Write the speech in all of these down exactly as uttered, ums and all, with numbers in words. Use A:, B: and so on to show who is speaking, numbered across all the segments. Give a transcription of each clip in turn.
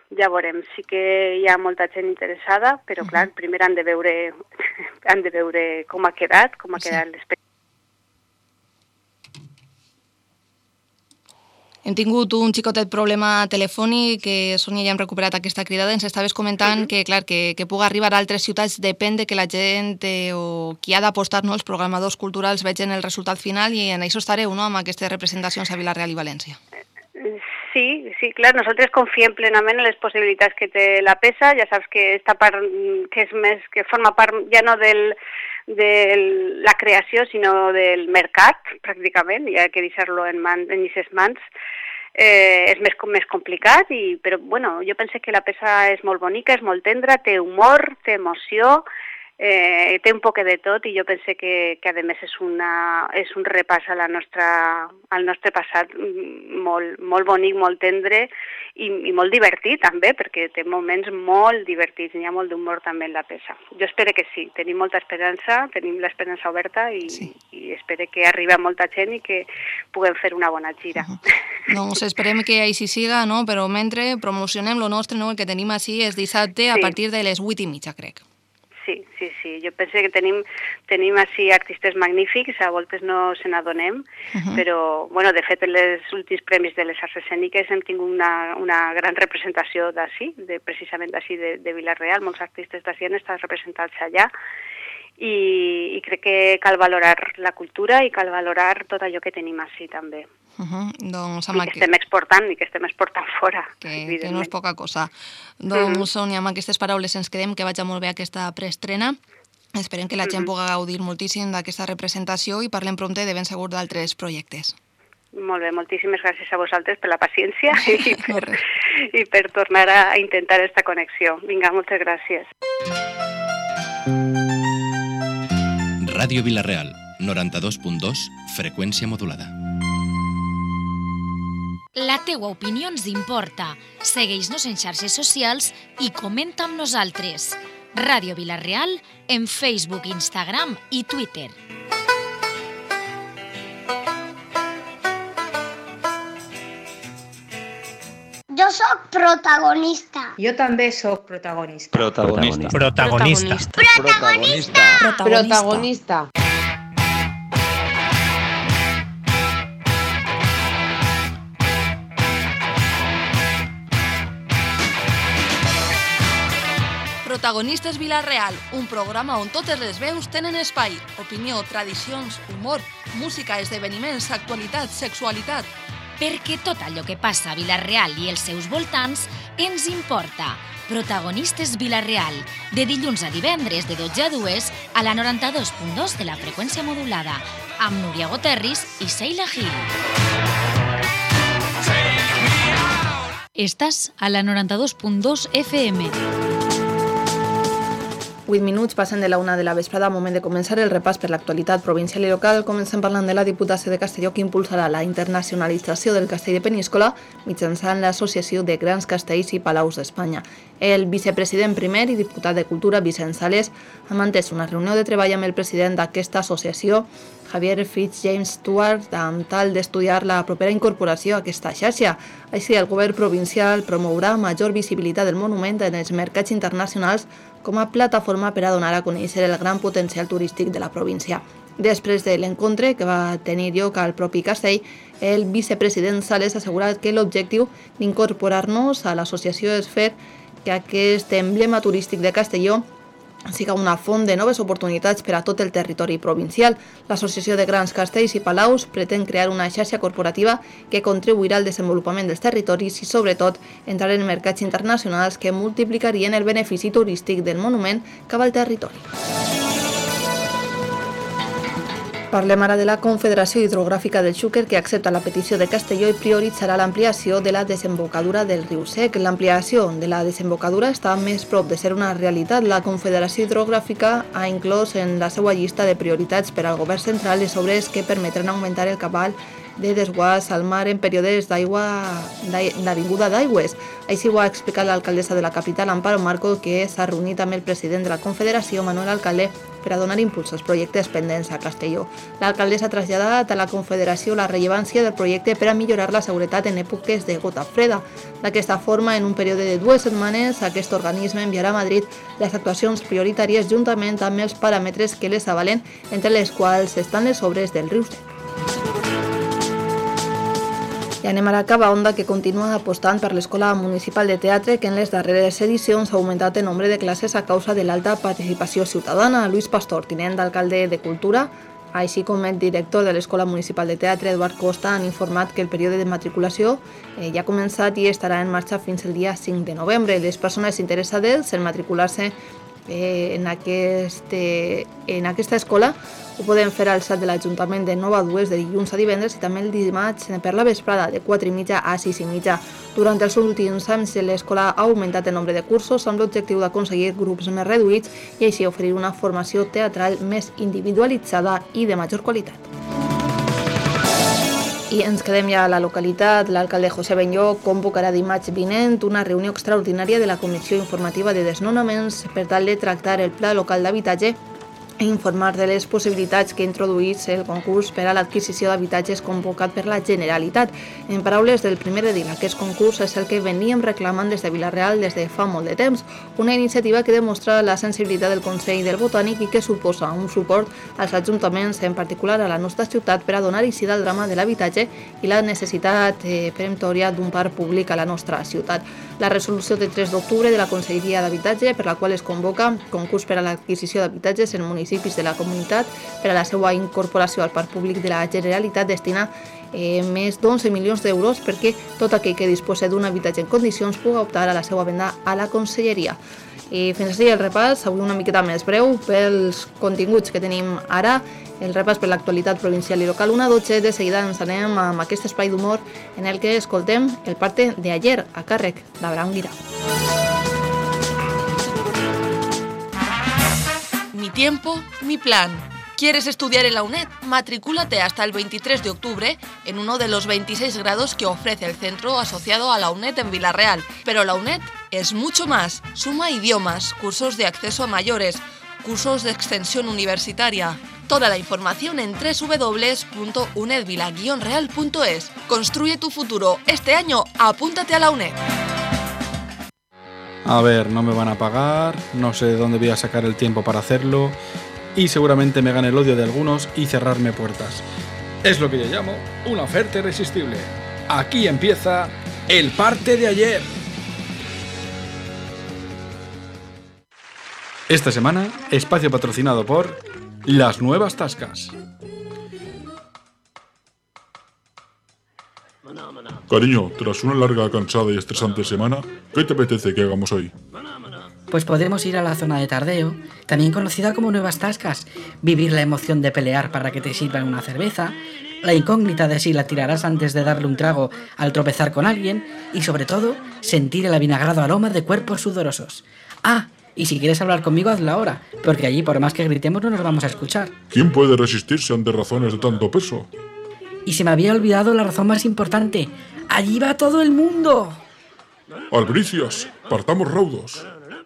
A: ja veurem. Sí que hi ha molta gent interessada, però clar, uh-huh. primer han de veure han de veure com ha quedat, com ha quedat sí. l'espectacle.
B: Hem tingut un xicotet problema telefònic, que Sònia ja hem recuperat aquesta cridada. Ens estaves comentant uh-huh. que, clar, que, que pugui arribar a altres ciutats depèn de que la gent eh, o qui ha d'apostar, no, els programadors culturals vegin el resultat final, i en això estareu, no?, amb aquestes representacions a Vila-real i València.
A: Sí, sí, clar, nosaltres confiem plenament en les possibilitats que té la peça. Ja saps que esta part que és més, que forma part ja no del de la creació, sinó del mercat, pràcticament, hi ha que deixar-lo en mans, en aquestes mans. Eh, és més, més complicat, i, però bueno, jo penso que la peça és molt bonica, és molt tendra, té humor, té emoció, eh, té un poc de tot, i jo penso que, que a més és, una, és un repàs a la nostra, al nostre passat molt, molt bonic, molt tendre i, i molt divertit també, perquè té moments molt divertits, hi ha molt d'humor també en la peça. Jo espero que sí, tenim molta esperança, tenim l'esperança oberta, i, sí. i espero que arribi a molta gent i que puguem fer una bona gira.
B: Uh-huh. Doncs esperem que així siga, no? Però mentre promocionem lo nostre, no? El que tenim així és dissabte sí. a partir de les vuit i mitja, crec.
A: Sí, sí, sí. Jo penso que tenim, tenim així artistes magnífics, a voltes no se n'adonem, uh-huh. però, bueno, de fet, en els últims premis de les arts escèniques hem tingut una, una gran representació d'ací, de, precisament d'ací, de, de Vila-real. Molts artistes d'ací han estat representats allà, i, i crec que cal valorar la cultura i cal valorar tot allò que tenim així, també.
B: Uh-huh. Doncs,
A: I que estem exportant, i que estem exportant fora.
B: Que, que no és poca cosa. Doncs, uh-huh. Sònia, amb aquestes paraules ens quedem, que vagi molt bé aquesta preestrena. Esperem que la gent uh-huh. pugui gaudir moltíssim d'aquesta representació, i parlem prompte de ben segur d'altres projectes.
A: Molt bé, moltíssimes gràcies a vosaltres per la paciència i per, i per tornar a intentar aquesta connexió. Vinga, moltes gràcies.
C: Ràdio Vila-real, noranta-dos punt dos, freqüència modulada.
D: La teua opinió ens importa. Segueix-nos en xarxes socials i comenta amb nosaltres. Ràdio Vila-real en Facebook, Instagram i Twitter.
E: Jo sóc protagonista.
F: Jo també sóc protagonista.
G: Protagonista.
E: Protagonista.
G: Protagonista.
E: Protagonista.
F: Protagonista.
B: Protagonistes Vila-real, un programa on totes les veus tenen espai. Opinió, tradicions, humor, música, esdeveniments, actualitat, sexualitat.
D: Perquè tot allò que passa a Vila-real i els seus voltants ens importa. Protagonistes Vila-real, de dilluns a divendres de dotze a dues a la noranta-dos punt dos de la freqüència modulada, amb Núria Goterris i Sheila Gil. Estàs a la noranta-dos punt dos F M.
B: vuit minuts passen de la una de la vesprada, moment de començar el repàs per l'actualitat provincial i local. Comencem parlant de la Diputació de Castelló, que impulsarà la internacionalització del castell de Peníscola mitjançant l'Associació de Grans Castells i Palaus d'Espanya. El vicepresident primer i diputat de Cultura, Vicent Sales, ha mantès una reunió de treball amb el president d'aquesta associació, Javier Fitzjames Stuart, amb tal d'estudiar la propera incorporació a aquesta xarxa. Així, el govern provincial promourà major visibilitat del monument en els mercats internacionals com a plataforma per a donar a conèixer el gran potencial turístic de la província. Després de l'encontre que va tenir lloc al propi castell, el vicepresident Sales ha assegurat que l'objectiu d'incorporar-nos a l'associació és fer que aquest emblema turístic de Castelló siga una font de noves oportunitats per a tot el territori provincial. L'Associació de Grans Castells i Palaus pretén crear una xarxa corporativa que contribuirà al desenvolupament dels territoris i, sobretot, entrar en mercats internacionals que multiplicarien el benefici turístic del monument cap al territori. Parlem ara de la Confederació Hidrogràfica del Xúquer, que accepta la petició de Castelló i prioritzarà l'ampliació de la desembocadura del riu Sec. L'ampliació de la desembocadura està més prop de ser una realitat. La Confederació Hidrogràfica ha inclòs en la seva llista de prioritats per al govern central les obres que permetran augmentar el cabal de desguàs al mar en períodes d'aigua d'avinguda d'aigües. Així ho ha explicat l'alcaldessa de la capital, Amparo Marco, que s'ha reunit amb el president de la Confederació, Manuel Alcalde, per a donar impuls als projectes pendents a Castelló. L'alcaldessa ha traslladat a la Confederació la rellevància del projecte per a millorar la seguretat en èpoques de gota freda. D'aquesta forma, en un període de dues setmanes, aquest organisme enviarà a Madrid les actuacions prioritàries juntament amb els paràmetres que les avalen, entre les quals estan les obres del riu Sec. I anem a la Cava Onda, que continua apostant per l'Escola Municipal de Teatre, que en les darreres edicions ha augmentat el nombre de classes a causa de l'alta participació ciutadana. Lluís Pastor, tinent d'alcalde de Cultura, així com el director de l'Escola Municipal de Teatre, Eduard Costa, han informat que el període de matriculació eh, ja ha començat i estarà en marxa fins el dia cinc de novembre. Les persones interessades en matricular-se eh, en, aquest, eh, en aquesta escola ho podem fer al sat de l'Ajuntament de nou a dues de dilluns a divendres i també el dimarts per la vesprada de quatre i mitja a sis i mitja. Durant els últims anys l'escola ha augmentat el nombre de cursos amb l'objectiu d'aconseguir grups més reduïts i així oferir una formació teatral més individualitzada i de major qualitat. I ens quedem ja a la localitat. L'alcalde José Benlló convocarà dimarts vinent una reunió extraordinària de la Comissió Informativa de Desnonaments per tal de tractar el Pla Local d'Habitatge i informar de les possibilitats que introduïts el concurs per a l'adquisició d'habitatges convocat per la Generalitat. En paraules del primer edil, aquest concurs és el que veníem reclamant des de Vila-real des de fa molt de temps, una iniciativa que demostra la sensibilitat del Consell del Botànic i que suposa un suport als ajuntaments, en particular a la nostra ciutat, per a donar eixida al drama de l'habitatge i la necessitat eh, peremptòria d'un parc públic a la nostra ciutat. La resolució de tres d'octubre de la Conselleria d'Habitatge, per la qual es convoca concurs per a l'adquisició d'habitatges en municipis de la comunitat per a la seva incorporació al parc públic de la Generalitat, destina eh, més d'onze milions d'euros perquè tot aquell que disposa d'un habitatge en condicions pugui optar a la seva venda a la Conselleria. I fins així el repàs, avui una miqueta més breu pels continguts que tenim ara, el repàs per l'actualitat provincial i local. Una dotze, de seguida ens anem amb aquest espai d'humor en el que escoltem el parte de ayer a càrrec d'Abraham Guirao.
H: Mi tiempo, mi plan. ¿Quieres estudiar en la UNED? Matricúlate hasta el veintitrés de octubre en uno de los veintiséis grados que ofrece el centro asociado a la UNED en Vila-real. Pero la UNED es mucho más. Suma idiomas, cursos de acceso a mayores, cursos de extensión universitaria. Toda la información en doble u doble u doble u punto uned vila guion real punto es. Construye tu futuro. Este año, apúntate a la UNED.
I: A ver, no me van a pagar, no sé de dónde voy a sacar el tiempo para hacerlo y seguramente me gane el odio de algunos y cerrarme puertas. Es lo que yo llamo una oferta irresistible. Aquí empieza el parte de ayer. Esta semana, espacio patrocinado por Las Nuevas Tascas.
J: Cariño, tras una larga, cansada y estresante semana, ¿qué te apetece que hagamos hoy?
K: Pues podemos ir a la zona de tardeo, también conocida como Nuevas Tascas, vivir la emoción de pelear para que te sirvan una cerveza, la incógnita de si la tirarás antes de darle un trago al tropezar con alguien y, sobre todo, sentir el avinagrado aroma de cuerpos sudorosos. Ah, y si quieres hablar conmigo, hazlo ahora, porque allí, por más que gritemos, no nos vamos a escuchar.
J: ¿Quién puede resistirse ante razones de tanto peso?
K: Y se me había olvidado la razón más importante. ¡Allí va todo el mundo!
J: Albricias, partamos raudos.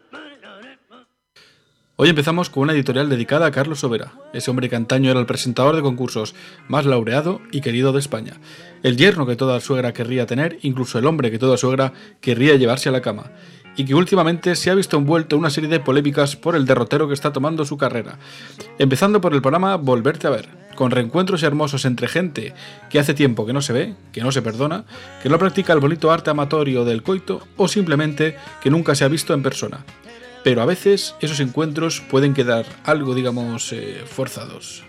I: Hoy empezamos con una editorial dedicada a Carlos Sobera, ese hombre que antaño era el presentador de concursos más laureado y querido de España, el yerno que toda suegra querría tener, incluso el hombre que toda suegra querría llevarse a la cama, y que últimamente se ha visto envuelto en una serie de polémicas por el derrotero que está tomando su carrera, empezando por el programa Volverte a ver, con reencuentros hermosos entre gente que hace tiempo que no se ve, que no se perdona, que no practica el bonito arte amatorio del coito o simplemente que nunca se ha visto en persona. Pero a veces esos encuentros pueden quedar algo, digamos, eh, forzados.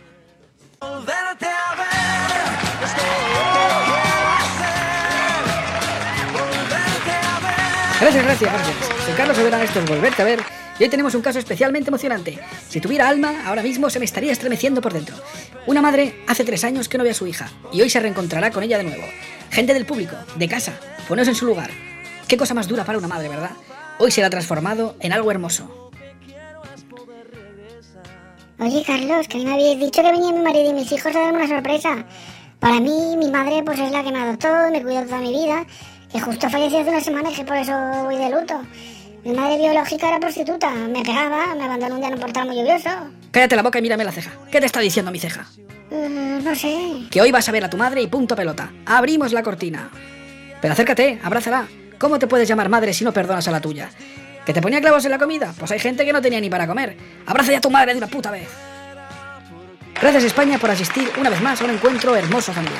K: Gracias, gracias, gracias. Soy Carlos Sobera, esto es Volverte a ver. Y hoy tenemos un caso especialmente emocionante. Si tuviera alma, ahora mismo se me estaría estremeciendo por dentro. Una madre hace tres años que no ve a su hija y hoy se reencontrará con ella de nuevo. Gente del público, de casa, poneos en su lugar. Qué cosa más dura para una madre, ¿verdad? Hoy se la ha transformado en algo hermoso.
E: Oye, Carlos, que a mí me habéis dicho que venía mi marido y mis hijos a darme una sorpresa. Para mí, mi madre pues es la que me adoptó, me cuidó toda mi vida, que justo falleció hace una semana y que por eso voy de luto. Mi madre biológica era prostituta, me pegaba, me abandonó un día en un portal muy lluvioso.
K: Cállate la boca y mírame la ceja. ¿Qué te está diciendo mi ceja?
E: Uh, no sé.
K: Que hoy vas a ver a tu madre y punto pelota. Abrimos la cortina. Pero acércate, abrázala. ¿Cómo te puedes llamar madre si no perdonas a la tuya? ¿Que te ponía clavos en la comida? Pues hay gente que no tenía ni para comer. Abraza ya a tu madre de una puta vez. Gracias España por asistir una vez más a un encuentro hermoso familiar.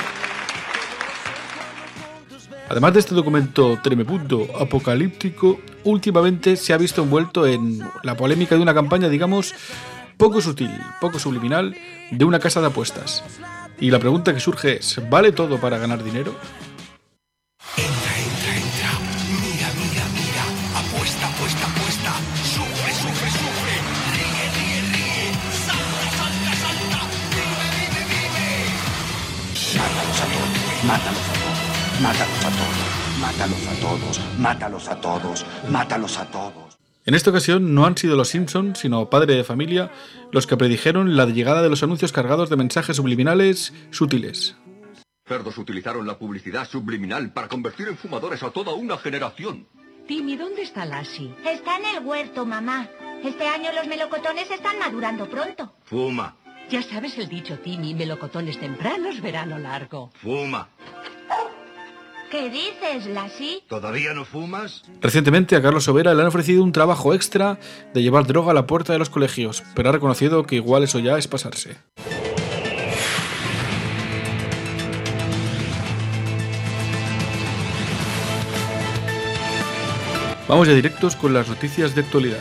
I: Además de este documento tremebundo, apocalíptico, últimamente se ha visto envuelto en la polémica de una campaña, digamos, poco sutil, poco subliminal, de una casa de apuestas. Y la pregunta que surge es, ¿vale todo para ganar dinero?
L: Entra, entra, entra, mira, mira, mira, apuesta, apuesta, apuesta, sufre, sufre, sufre, ríe, ríe, ríe, salta, salta, salta, vive, vive, vive.
M: Mátalos a todos, mátalos a todos. Mátalos a todos, mátalos a todos, mátalos a todos, mátalos a todos.
I: En esta ocasión no han sido los Simpson, sino Padre de Familia, los que predijeron la llegada de los anuncios cargados de mensajes subliminales sutiles.
N: Cerdos utilizaron la publicidad subliminal para convertir en fumadores a toda una generación.
O: Timmy, ¿dónde está Lassie?
P: Está en el huerto, mamá. Este año los melocotones están madurando pronto.
N: Fuma.
O: Ya sabes el dicho, Timmy, melocotones tempranos, verano largo.
N: Fuma.
P: ¿Qué dices, Lassie?
N: ¿Todavía no fumas?
I: Recientemente a Carlos Sobera le han ofrecido un trabajo extra de llevar droga a la puerta de los colegios, pero ha reconocido que igual eso ya es pasarse. Vamos ya directos con las noticias de actualidad.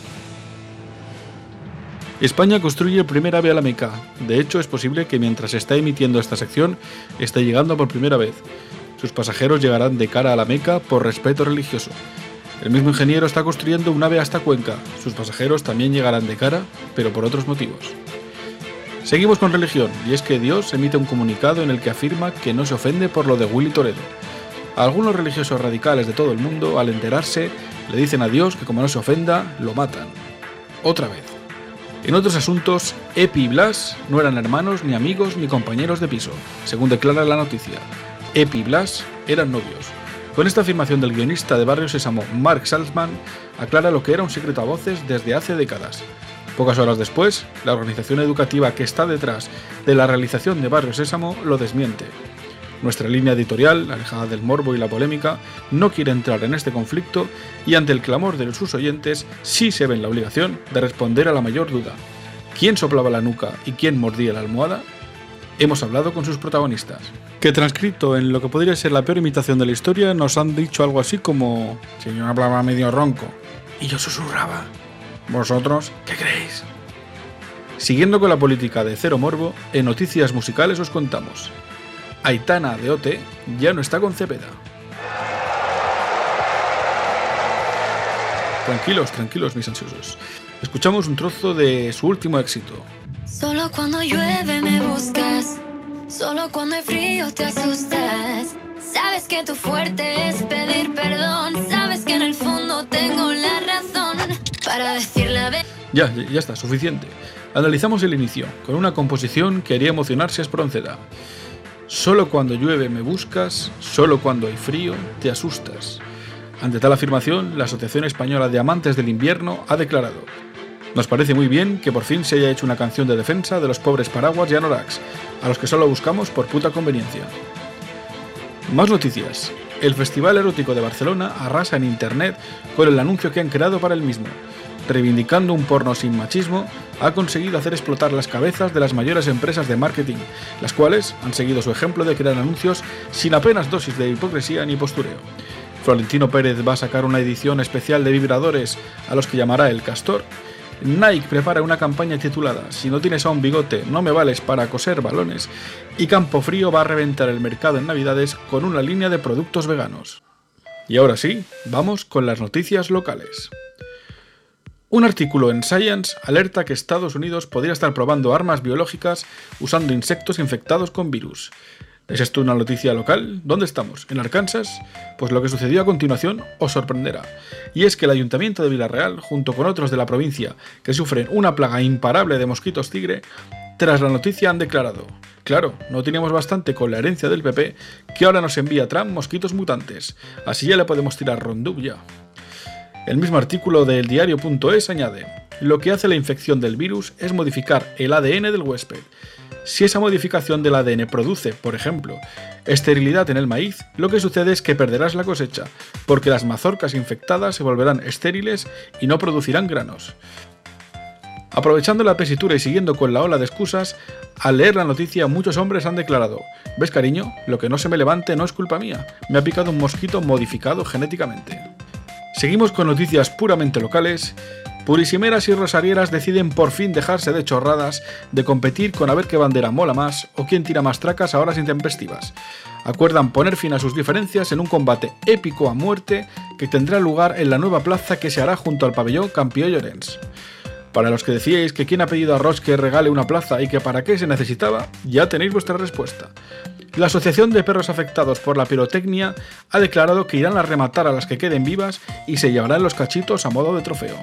I: España construye el primer AVE a la Meca. De hecho, es posible que mientras se está emitiendo esta sección, esté llegando por primera vez. Sus pasajeros llegarán de cara a la Meca por respeto religioso. El mismo ingeniero está construyendo un AVE hasta Cuenca. Sus pasajeros también llegarán de cara, pero por otros motivos. Seguimos con religión, y es que Dios emite un comunicado en el que afirma que no se ofende por lo de Willy Toledo. A algunos religiosos radicales de todo el mundo, al enterarse, le dicen a Dios que como no se ofenda, lo matan. Otra vez. En otros asuntos, Epi y Blas no eran hermanos, ni amigos, ni compañeros de piso, según declara la noticia. Epi y Blas eran novios. Con esta afirmación del guionista de Barrio Sésamo, Mark Salzman, aclara lo que era un secreto a voces desde hace décadas. Pocas horas después, la organización educativa que está detrás de la realización de Barrio Sésamo lo desmiente. Nuestra línea editorial, alejada del morbo y la polémica, no quiere entrar en este conflicto y ante el clamor de sus oyentes sí se ve en la obligación de responder a la mayor duda. ¿Quién soplaba la nuca y quién mordía la almohada? Hemos hablado con sus protagonistas, que transcrito en lo que podría ser la peor imitación de la historia nos han dicho algo así como: si yo hablaba medio ronco y yo susurraba, ¿vosotros qué creéis? Siguiendo con la política de Cero Morbo, en noticias musicales os contamos: Aitana de O T ya no está con Cepeda. Tranquilos, tranquilos mis ansiosos. Escuchamos un trozo de su último éxito.
Q: Solo cuando llueve me buscas, solo cuando hay frío te asustas. Sabes que tu fuerte es pedir perdón, sabes que en el fondo tengo la razón para decir la verdad.
I: Ya, ya está, suficiente. Analizamos el inicio, con una composición que haría emocionarse a Espronceda. Solo cuando llueve me buscas, solo cuando hay frío te asustas. Ante tal afirmación, la Asociación Española de Amantes del Invierno ha declarado: nos parece muy bien que por fin se haya hecho una canción de defensa de los pobres paraguas y anoraks, a los que solo buscamos por puta conveniencia. Más noticias. El Festival Erótico de Barcelona arrasa en internet con el anuncio que han creado para el mismo. Reivindicando un porno sin machismo, ha conseguido hacer explotar las cabezas de las mayores empresas de marketing, las cuales han seguido su ejemplo de crear anuncios sin apenas dosis de hipocresía ni postureo. Florentino Pérez va a sacar una edición especial de vibradores a los que llamará el Castor. Nike prepara una campaña titulada Si no tienes a un bigote, no me vales para coser balones, y Campo Frío va a reventar el mercado en Navidades con una línea de productos veganos. Y ahora sí, vamos con las noticias locales. Un artículo en Science alerta que Estados Unidos podría estar probando armas biológicas usando insectos infectados con virus. ¿Es esto una noticia local? ¿Dónde estamos? ¿En Arkansas? Pues lo que sucedió a continuación os sorprenderá. Y es que el Ayuntamiento de Vila Real, junto con otros de la provincia que sufren una plaga imparable de mosquitos tigre, tras la noticia han declarado: claro, no teníamos bastante con la herencia del P P, que ahora nos envía Trump mosquitos mutantes. Así ya le podemos tirar rondú ya. El mismo artículo del diario punto es añade: lo que hace la infección del virus es modificar el A D N del huésped. Si esa modificación del A D N produce, por ejemplo, esterilidad en el maíz, lo que sucede es que perderás la cosecha, porque las mazorcas infectadas se volverán estériles y no producirán granos. Aprovechando la tesitura y siguiendo con la ola de excusas, al leer la noticia muchos hombres han declarado: ¿ves, cariño? Lo que no se me levante no es culpa mía, me ha picado un mosquito modificado genéticamente. Seguimos con noticias puramente locales. Purisimeras y rosarieras deciden por fin dejarse de chorradas, de competir con a ver qué bandera mola más o quién tira más tracas a horas intempestivas. Acuerdan poner fin a sus diferencias en un combate épico a muerte que tendrá lugar en la nueva plaza que se hará junto al pabellón Campió Llorens. Para los que decíais que quién ha pedido a Roche que regale una plaza y que para qué se necesitaba, ya tenéis vuestra respuesta. La Asociación de Perros Afectados por la Pirotecnia ha declarado que irán a rematar a las que queden vivas y se llevarán los cachitos a modo de trofeo.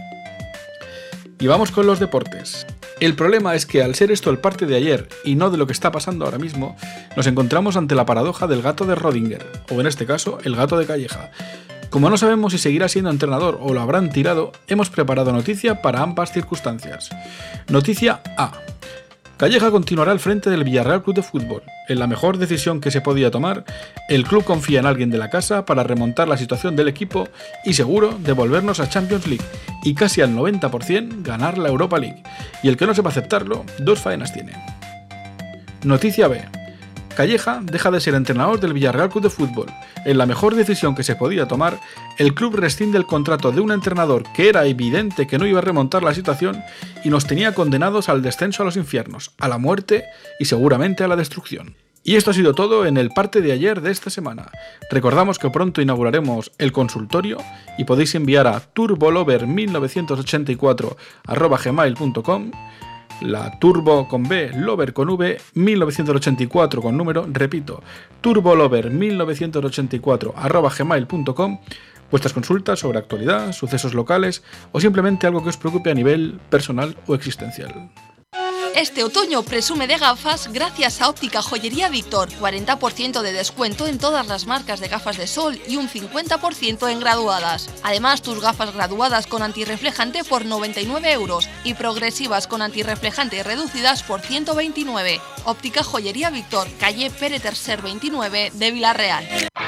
I: Y vamos con los deportes. El problema es que al ser esto el parte de ayer y no de lo que está pasando ahora mismo, nos encontramos ante la paradoja del gato de Rödinger, o en este caso, el gato de Calleja. Como no sabemos si seguirá siendo entrenador o lo habrán tirado, hemos preparado noticia para ambas circunstancias. Noticia A. Calleja continuará al frente del Villarreal Club de Fútbol. En la mejor decisión que se podía tomar, el club confía en alguien de la casa para remontar la situación del equipo y seguro devolvernos a Champions League y casi al noventa por ciento ganar la Europa League. Y el que no sepa aceptarlo, dos faenas tiene. Noticia B. Calleja deja de ser entrenador del Villarreal Club de Fútbol. En la mejor decisión que se podía tomar, el club rescinde el contrato de un entrenador que era evidente que no iba a remontar la situación y nos tenía condenados al descenso a los infiernos, a la muerte y seguramente a la destrucción. Y esto ha sido todo en el parte de ayer de esta semana. Recordamos que pronto inauguraremos el consultorio y podéis enviar a turbolover mil novecientos ochenta y cuatro arroba gmail punto com, la turbo con B, lover con V, mil novecientos ochenta y cuatro con número, repito, turbolover mil novecientos ochenta y cuatro arroba gmail punto com, vuestras consultas sobre actualidad, sucesos locales o simplemente algo que os preocupe a nivel personal o existencial.
H: Este otoño presume de gafas gracias a Óptica Joyería Víctor. cuarenta por ciento de descuento en todas las marcas de gafas de sol y un cincuenta por ciento en graduadas. Además, tus gafas graduadas con antirreflejante por noventa y nueve euros y progresivas con antirreflejante reducidas por ciento veintinueve. Óptica Joyería Víctor, calle Pere Tercer veintinueve de Vila-real.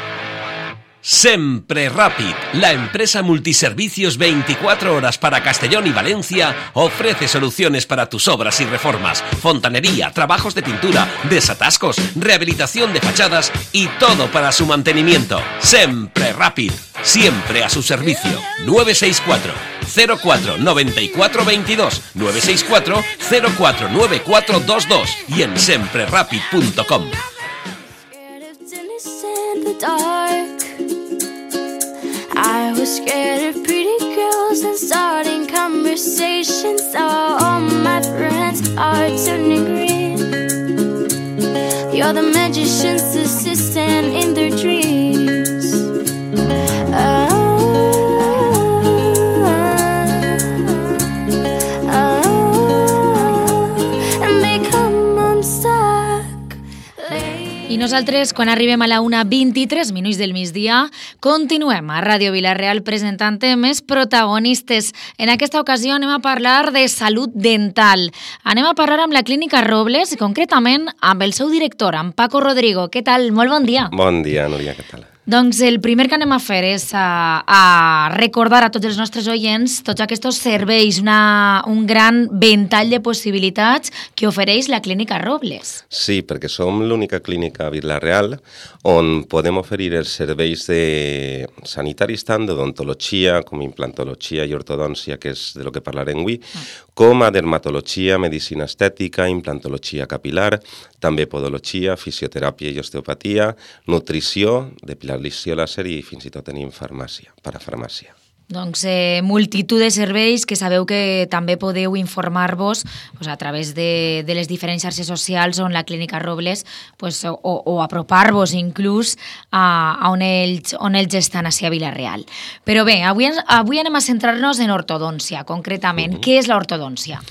R: Sempre Rapid, la empresa multiservicios veinticuatro horas para Castellón y Valencia, ofrece soluciones para tus obras y reformas, fontanería, trabajos de pintura, desatascos, rehabilitación de fachadas y todo para su mantenimiento. Sempre Rapid, siempre a su servicio. nueve seis cuatro cero cuatro nueve cuatro dos dos, nueve seis cuatro cero cuatro nueve cuatro dos dos y en sempre rapid punto com.
Q: I was scared of pretty girls and starting conversations. So all my friends are turning green. You're the magician's assistant in their dreams. Oh, oh, and become unstuck.
D: I nosaltres, quan arribem a la una vint-i-tres minuts del migdia, continuem a Ràdio Vila-real presentant temes protagonistes. En aquesta ocasió anem a parlar de salut dental. Anem a parlar amb la Clínica Robles, concretament amb el seu director, amb Paco Rodrigo. Què tal? Molt bon dia.
S: Bon dia, Núria, què tal?
D: Doncs el primer que anem a fer és a, a recordar a tots els nostres oients tots aquests serveis, una, un gran ventall de possibilitats que ofereix la Clínica Robles.
S: Sí, perquè som l'única clínica a Vila-real on podem oferir els serveis de sanitaris tant d'odontologia com implantologia i ortodòncia, que és de lo que parlarem avui, ah. com a dermatologia, medicina estètica, implantologia capilar, també podologia, fisioteràpia i osteopatia, nutrició, depilació làser i fins i tot tenim farmàcia, parafarmàcia.
D: Doncs eh, multitud de serveis que sabeu que també podeu informar-vos pues, a través de, de les diferents xarxes socials on la Clínica Robles pues, o, o apropar-vos inclús a, a on, ells, on ells estan a Vila-real. Però bé, avui, avui anem a centrar-nos en ortodòncia, concretament. Uh-huh. Què és l'ortodòncia?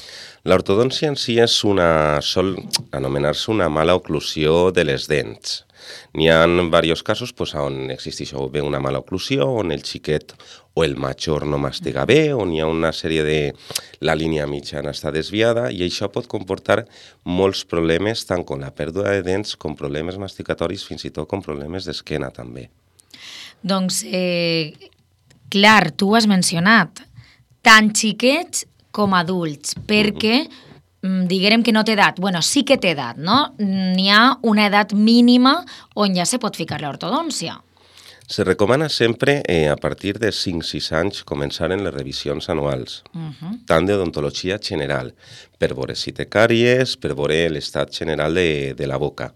S: L'ortodòncia en si és una, sol anomenar-se una mala oclusió de les dents. N'hi ha diversos casos pues, on existeix bé una mala oclusió, on el xiquet o el major no mastiga bé, on hi ha una sèrie de... la línia mitjana està desviada i això pot comportar molts problemes, tant com la pèrdua de dents com problemes masticatoris, fins i tot com problemes d'esquena també.
D: Doncs, eh, clar, tu has mencionat tant xiquets com adults, perquè diguem que no té edat. Bueno, sí que té edat, no? N'hi ha una edat mínima on ja se pot ficar l'ortodòncia.
S: Se recomana sempre, eh, a partir de cinc sis anys, començar en les revisions anuals, uh-huh. tant d'odontologia general, per veure si té càries, per veure l'estat general de, de la boca.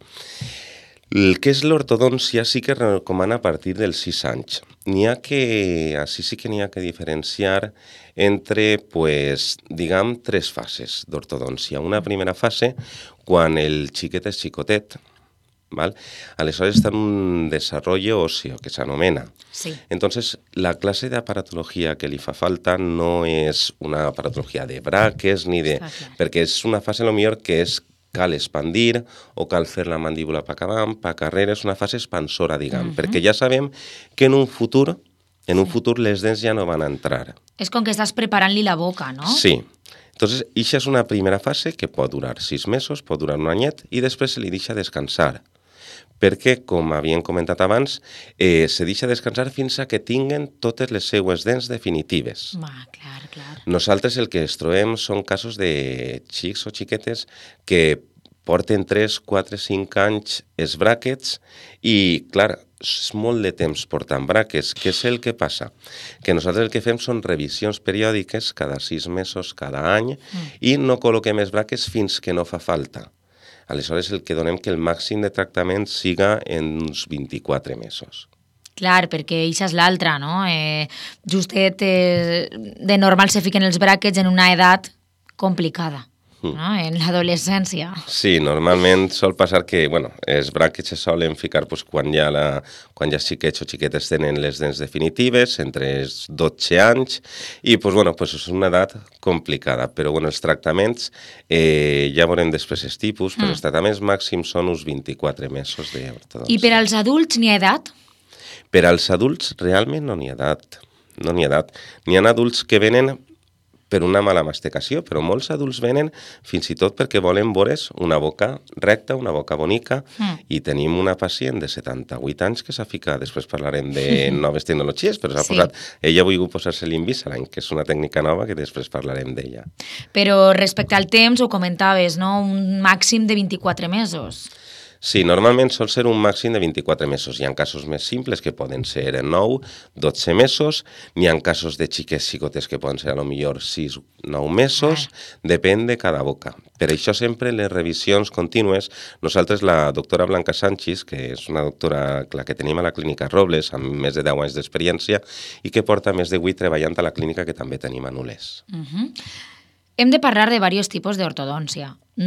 S: El que és l'ortodòncia sí que es recomana a partir dels sis anys. N'hi ha que, així sí que n'hi ha que diferenciar entre, pues, diguem, tres fases d'ortodòncia. Una primera fase, quan el xiquet és xicotet, ¿vale? Aleshores està en un desarrollo óseo, que s'anomena.
D: Sí.
S: Entonces, la clase de aparatología que li fa falta no és una aparatología de braques, ni de... perquè és una fase, a lo millor, que és cal expandir o cal fer la mandíbula pa avant, pa carrere, és una fase expansora, diguem, uh-huh. perquè ja sabem que en un futur, en un futur les dents ja no van a entrar.
D: És com que estàs preparant-li la boca, no?
S: Sí. Entonces, ixa és una primera fase que pot durar sis mesos, pot durar un anyet, i després se li deixa descansar. Perquè, com havíem comentat abans, eh, se deixa descansar fins a que tinguen totes les seues dents definitives.
D: Ah, clar, clar.
S: Nosaltres el que es trobem són casos de xics o xiquetes que porten tres, quatre, cinc anys els bràquets i, clar, és molt de temps portant bràquets. Què és el que passa? Que nosaltres el que fem són revisions periòdiques cada sis mesos, cada any, mm. i no col·loquem els bràquets fins que no fa falta. Aleshores, el que donem que el màxim de tractament siga en uns vint-i-quatre mesos.
D: Clar, perquè això és l'altra, no? Eh, justet, eh, de normal se fiquen els bràquets en una edat complicada, mm. no? En l'adolescència.
S: Sí, normalment sol passar que, bueno, els bràquets se solen ficar pues, quan ja la, quan ja xiquets o xiquetes tenen les dents definitives, entre els dotze anys, i pues, bueno, pues, és una edat complicada, però bueno, els tractaments, eh, ja veurem després els tipus, però mm. els tractaments màxims són uns vint-i-quatre mesos d'ortodòncia.
D: I per als adults n'hi ha edat?
S: Per als adults realment no n'hi ha edat. No n'hi ha edat. N'hi ha adults que venen per una mala masticació, però molts adults venen fins i tot perquè volen veure's una boca recta, una boca bonica, mm. i tenim una pacient de setanta-vuit anys que s'ha ficat, després parlarem de noves tecnologies, però s'ha sí. posat, ella ha volgut posar-se l'Invisalign, que és una tècnica nova que després parlarem d'ella.
D: Però respecte al temps, ho comentaves, no? Un màxim de vint-i-quatre mesos.
S: Sí, normalment sol ser un màxim de vint-i-quatre mesos. Hi ha casos més simples que poden ser nou, dotze mesos, n'hi ha casos de xiques xicotes que poden ser a lo millor sis, nou mesos, ah. depèn de cada boca. Per això sempre les revisions contínues, nosaltres la doctora Blanca Sánchez, que és una doctora la que tenim a la clínica Robles, amb més de deu anys d'experiència, i que porta més de vuit treballant a la clínica que també tenim a Nules.
D: Uh-huh. Hem de parlar de diversos tipus d'ortodòncia.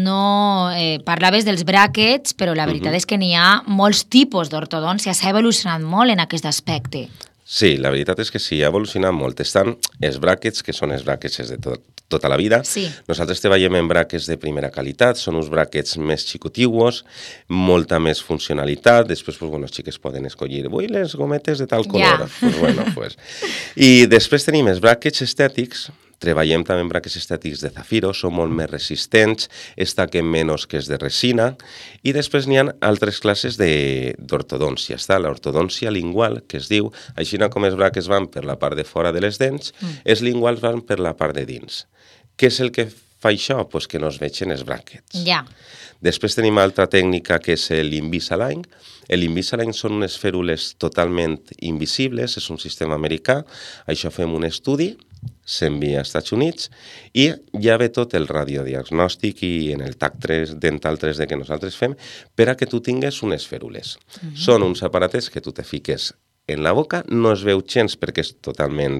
D: No eh, parlaves dels bràquets, però la veritat uh-huh. és que n'hi ha molts tipus d'ortodòncia. S'ha evolucionat molt en aquest aspecte.
S: Sí, la veritat és que sí, ha evolucionat molt. Estan els bràquets, que són els bràquets de tot, tota la vida.
D: Sí.
S: Nosaltres treballem en bràquets de primera qualitat, són uns bràquets més xicotiuos, molta més funcionalitat. Després, pues, bueno, els xiques poden escollir, vull les gometes de tal color.
D: Ja.
S: Pues, bueno, pues. I després tenim els bràquets estètics. Treballem també en bràquets estètics de zafiro, són molt més resistents, es taquen menys que els de resina, i després n'hi ha altres classes d'ortodòncia. Està l'ortodòncia lingual, que es diu, així com els bràquets van per la part de fora de les dents, mm. els linguals van per la part de dins. Què és el que fa això? Pues que no es vegin els bràquets.
D: Ja.
S: Després tenim altra tècnica que és l'Invisalign. L'Invisalign són unes fèrules totalment invisibles, és un sistema americà. Això fem un estudi, s'envia als Estats Units i ja ve tot el radiodiagnòstic i en el tac tres, dental tres D que nosaltres fem per a que tu tingues unes fèrules. Uh-huh. Són uns aparates que tu te fiques en la boca, no es veu gens perquè és totalment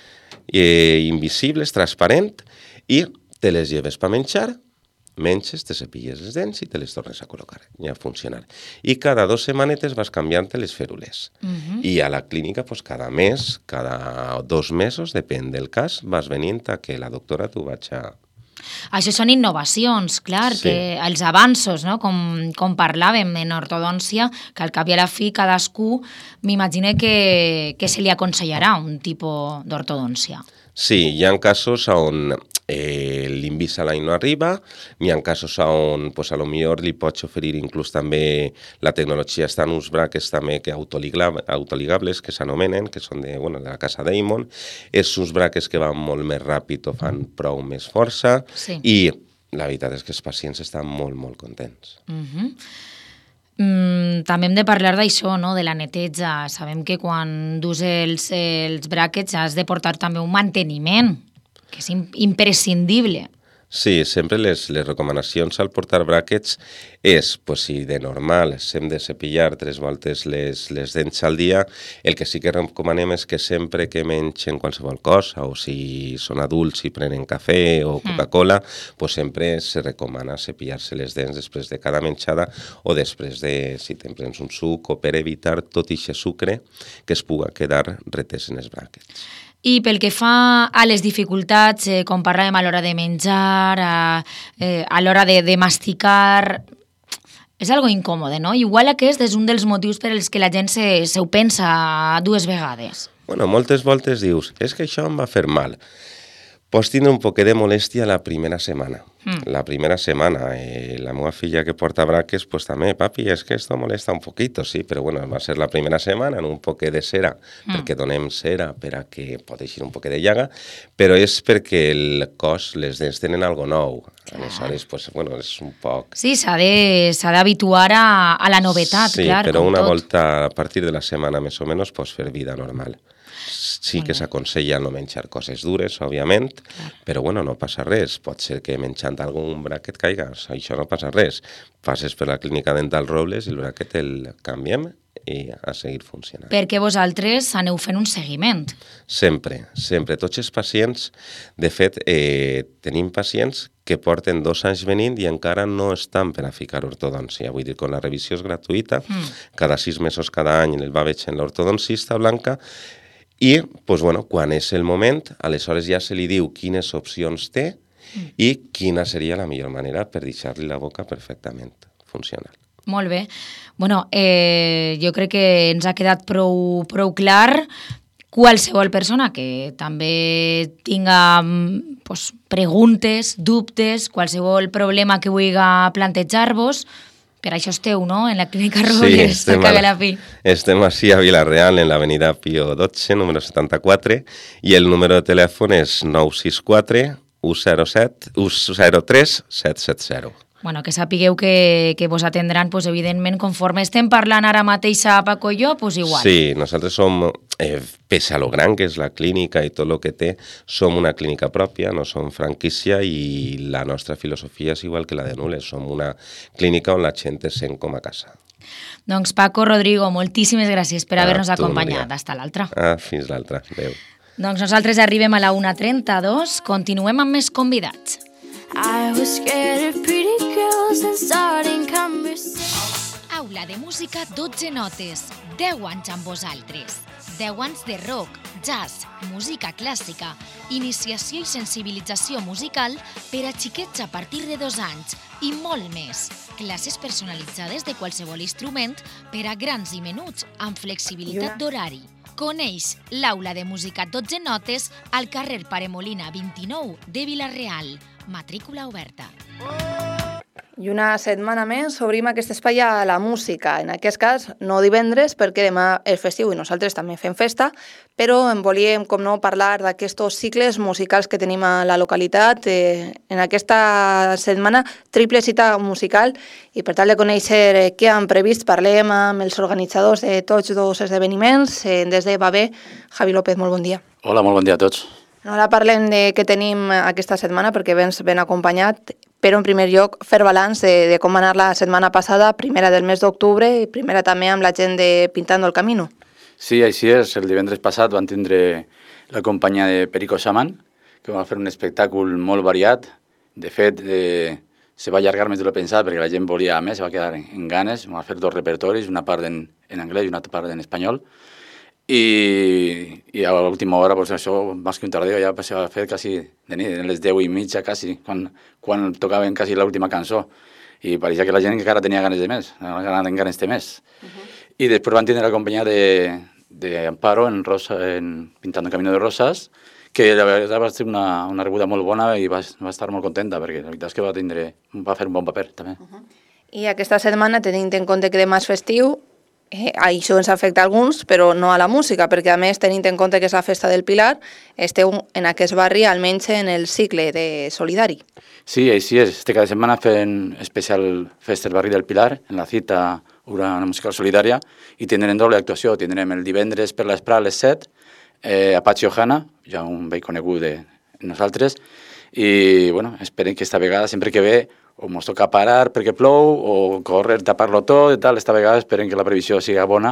S: eh, invisible, és transparent, i te les lleves per menjar, menges, te cepilles les dents i te les tornes a col·locar, ja a funcionar. I cada dues setmanetes vas canviant-te les fèrules. Uh-huh. I a la clínica, pues, cada mes, cada dos mesos, depèn del cas, vas venint a que la doctora t'ho vaig a
D: Això són innovacions, clar,
S: Sí.
D: que els avanços, no? com, com parlàvem en ortodòncia, que al cap i a la fi cadascú m'imagino que, que se li aconsellarà un tipus d'ortodòncia.
S: Sí, hi ha casos on eh, l'Invisalign no arriba, n'hi ha casos on pues, a lo millor li pots oferir inclús també la tecnologia. Estan uns braques també que autoligab- autoligables, que s'anomenen, que són de, bueno, de la casa Damon. És uns braques que van molt més ràpid o fan prou més força
D: Sí.
S: i la veritat és que els pacients estan molt, molt contents.
D: Uh-huh. Mm, també hem de parlar d'això, no? De la neteja. Sabem que quan dus els, els brackets has de portar també un manteniment, que és im- imprescindible.
S: Sí, sempre les, les recomanacions al portar brackets és, pues, si de normal hem de cepillar tres voltes les, les dents al dia, el que sí que recomanem és que sempre que mengen qualsevol cosa, o si són adults i prenen cafè o Coca-Cola, pues sempre se recomana cepillar-se les dents després de cada menjada o després de, si te'n prens un suc, o per evitar tot aquest sucre que es puga quedar retès en els brackets.
D: I pel que fa a les dificultats, eh, com parlàvem a l'hora de menjar, a, eh, a l'hora de, de masticar, és algo incòmode, no? Igual aquest és un dels motius per als que la gent se, se ho pensa dues vegades.
S: Bueno, moltes voltes dius, és que això em va fer mal. Pots tindre un poquet de molèstia la primera setmana. Mm. La primera setmana, eh, la meva filla que porta braques, pues també, papi, és que esto molesta un poquito, sí, però bueno, va ser la primera setmana en un poquet de cera, mm. perquè donem cera per a que pot eixir un poquet de llaga, però és perquè el cos, les dents tenen algo nou. Aleshores, pues, bueno, és un poc...
D: Sí, s'ha de, s'ha d'habituar a, a la novetat,
S: sí,
D: clar,
S: però
D: com
S: una
D: tot.
S: volta a partir de la setmana més o menys pots fer vida normal. Sí que s'aconsella no menjar coses dures, òbviament, però bueno, no passa res. Pot ser que menjant algun bracket caigas, això no passa res. Passes per la clínica dental Robles i el bracket el canviem i a seguir funcionant.
D: Perquè vosaltres aneu fent un seguiment.
S: Sempre, sempre. Tots els pacients, de fet, eh, tenim pacients que porten dos anys venint i encara no estan per a ficar ortodòncia. Vull dir, quan la revisió és gratuïta, mm. cada sis mesos, cada any, el va veient l'ortodoncista blanca, i, doncs, bueno, quan és el moment, aleshores ja se li diu quines opcions té mm. i quina seria la millor manera per deixar-li la boca perfectament funcional.
D: Molt bé. Bueno, eh, jo crec que ens ha quedat prou, prou clar. Qualsevol persona que també tinga pues, preguntes, dubtes, qualsevol problema que vulgui plantejar-vos, per això esteu, no?, en la clínica Robles,
S: sí,
D: al cap i a la fi.
S: Estem així a Vila-real, en l'avenida Pío dotze, número setanta-quatre, i el número de telèfon és nou sis quatre u zero set u zero tres set set zero.
D: Bueno, que sapigueu que, que vos atendran, pues, evidentment, conforme estem parlant ara mateix a Paco i jo, pues igual.
S: Sí, nosaltres som, eh, pese a lo gran que és la clínica i tot el que té, som una clínica pròpia, no som franquícia i la nostra filosofia és igual que la de Nules, som una clínica on la gent es sent com a casa.
D: Doncs Paco, Rodrigo, moltíssimes gràcies per haver-nos
S: tu,
D: acompanyat.
S: Núria.
D: Hasta l'altra.
S: Ah, fins l'altra. Adéu.
D: Doncs nosaltres arribem a la una trenta-dos, continuem amb més convidats.
Q: I was scared of pretty girls and starting conversations.
D: Aula de música dotze notes, deu anys amb vosaltres. deu anys de rock, jazz, música clàssica, iniciació i sensibilització musical per a xiquets a partir de dos anys i molt més. Classes personalitzades de qualsevol instrument per a grans i menuts amb flexibilitat d'horari. Coneix l'Aula de música dotze notes al carrer Paremolina vint-i-nou de Vila-real. Matrícula oberta.
B: I una setmana més obrim aquest espai a la música. En aquest cas, no divendres, perquè demà és festiu i nosaltres també fem festa, però en volíem, com no, parlar d'aquests cicles musicals que tenim a la localitat. Eh, en aquesta setmana, triple cita musical, i per tal de conèixer què han previst, parlem amb els organitzadors de tots dos esdeveniments. Eh, des de Babé, Javi López, molt bon dia.
T: Hola, molt bon dia a tots.
B: Ara parlem de què tenim aquesta setmana, perquè vens ben acompanyat, però en primer lloc fer balanç de, de com va anar la setmana passada, primera del mes d'octubre i primera també amb la gent de Pintando el Camino.
T: Sí, així és. El divendres passat van tindre la companyia de Perico Xaman, que va fer un espectacle molt variat. De fet, eh, se va allargar més de lo pensat perquè la gent volia més, se va quedar en ganes. Va fer dos repertoris, una part en, en anglès i una part en espanyol. i, i a l'última hora, pues, això, més que un tardeo, ja passava a fer quasi de nit, les deu i mitja, quasi, quan, quan tocaven quasi l'última cançó. I pareixia que la gent encara tenia ganes de més, encara ganes de més. Uh -huh. I després van tindre la companyia de, de Amparo en, Rosa, en Pintando Camino de Rosas, que la veritat va ser una, una rebuda molt bona i va, va estar molt contenta, perquè la veritat és que va, tindre, va fer un bon paper, també. Uh -huh.
B: I aquesta setmana, tenint en compte que demà és festiu, eh, això ens afecta a alguns, però no a la música, perquè a més, tenint en compte que és la festa del Pilar, esteu en aquest barri, almenys en el cicle de solidari.
T: Sí, així és. Este cada setmana fem especial festa del barri del Pilar, en la cita una musical solidària, i tindrem doble actuació. Tindrem el divendres per l'Esprat a les set, eh, a Patxi Ojana, ja un vell conegut de nosaltres, i bueno, esperem que esta vegada, sempre que ve, o ens toca parar perquè plou, o córrer, tapar-lo tot i tal. Esta vegada esperem que la previsió sigui bona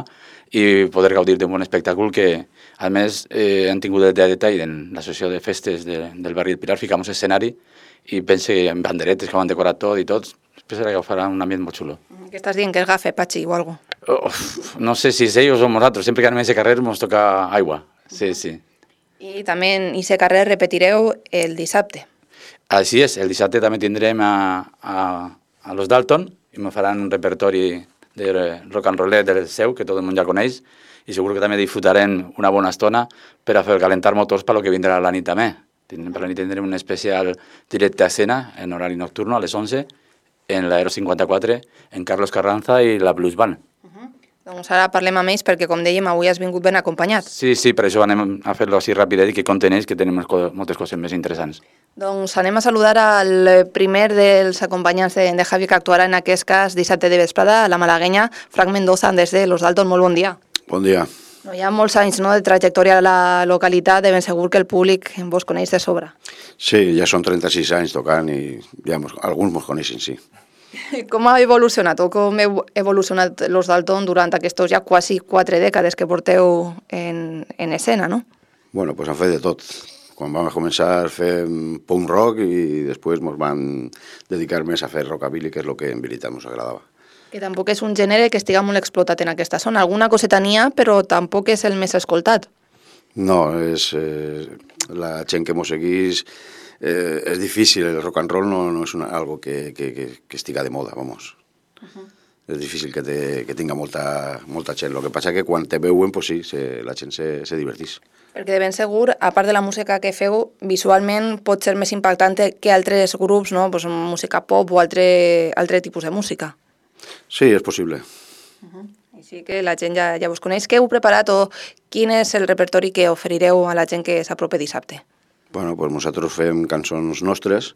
T: i poder gaudir d'un bon espectacle que, a més, eh, han tingut el detall en l'associació de festes de, del barri del Pilar, ficamos escenari, i pense en banderetes que ho han decorat tot i tot, pensarà que ho farà un ambient molt xulo.
B: Què estàs dient, que és gafe, Patxi, o alguna
T: cosa? No sé si és ells o nosaltres, sempre que anem a aquest carrer ens toca aigua, sí, sí.
B: I també en aquest carrer repetireu el dissabte.
T: Així és, el dissabte també tindrem a, a, a Los Dalton i me faran un repertori de rock and rollet del seu, que tot el món ja coneix, i segur que també disfrutarem una bona estona per a fer calentar motors per lo que vindrà a la nit també. Per la nit tindrem un especial directe a escena en horari nocturno a les onze en l'Aero cinquanta-quatre, en Carlos Carranza i la Blues Band.
B: Uh-huh. Doncs ara parlem amb ells perquè, com dèiem, avui has vingut ben acompanyat.
T: Sí, sí, per això anem a fer-lo així ràpid i que conteneix que tenim moltes coses més interessants.
B: Doncs anem a saludar al primer dels acompanyants de, de Javi, que actuarà en aquest cas dissabte de vesprada, a la malaguenya, Frank Mendoza, des de Los Dalton. Molt bon dia.
U: Bon dia.
B: No, hi ha molts anys, no, de trajectòria a la localitat, de ben segur que el públic vos coneix de sobre.
U: Sí, ja són trenta-sis anys tocant i ja mos, alguns mos coneixen, sí.
B: Com ha evolucionat o com heu evolucionat Los Dalton durant aquests ja quasi quatre dècades que porteu en, en escena, no?
U: Bueno, pues han fet de tot. Quan vam començar a fer punk rock i després ens van dedicar més a fer rockabilly, que és el que en veritat ens agradava.
B: Que tampoc és un gènere que estiga molt explotat en aquesta zona. Alguna coseta n'hi ha, però tampoc és el més escoltat.
U: No, és eh, la gent que mos seguís, eh, és difícil, el rock and roll no, no és una, algo que, que, que, que estiga de moda, vamos. Uh-huh. És difícil que, te, que tinga molta, molta gent. El que passa que quan te veuen, pues sí, se, la gent se, se divertís.
B: Perquè de ben segur, a part de la música que feu, visualment pot ser més impactant que altres grups, no? Pues música pop o altre, altre tipus de música.
U: Sí, és possible.
B: Uh-huh. Així que la gent ja, ja vos coneix. Què heu preparat o quin és el repertori que oferireu a la gent que s'apropi dissabte?
U: Bueno, pues nosaltres fem cançons nostres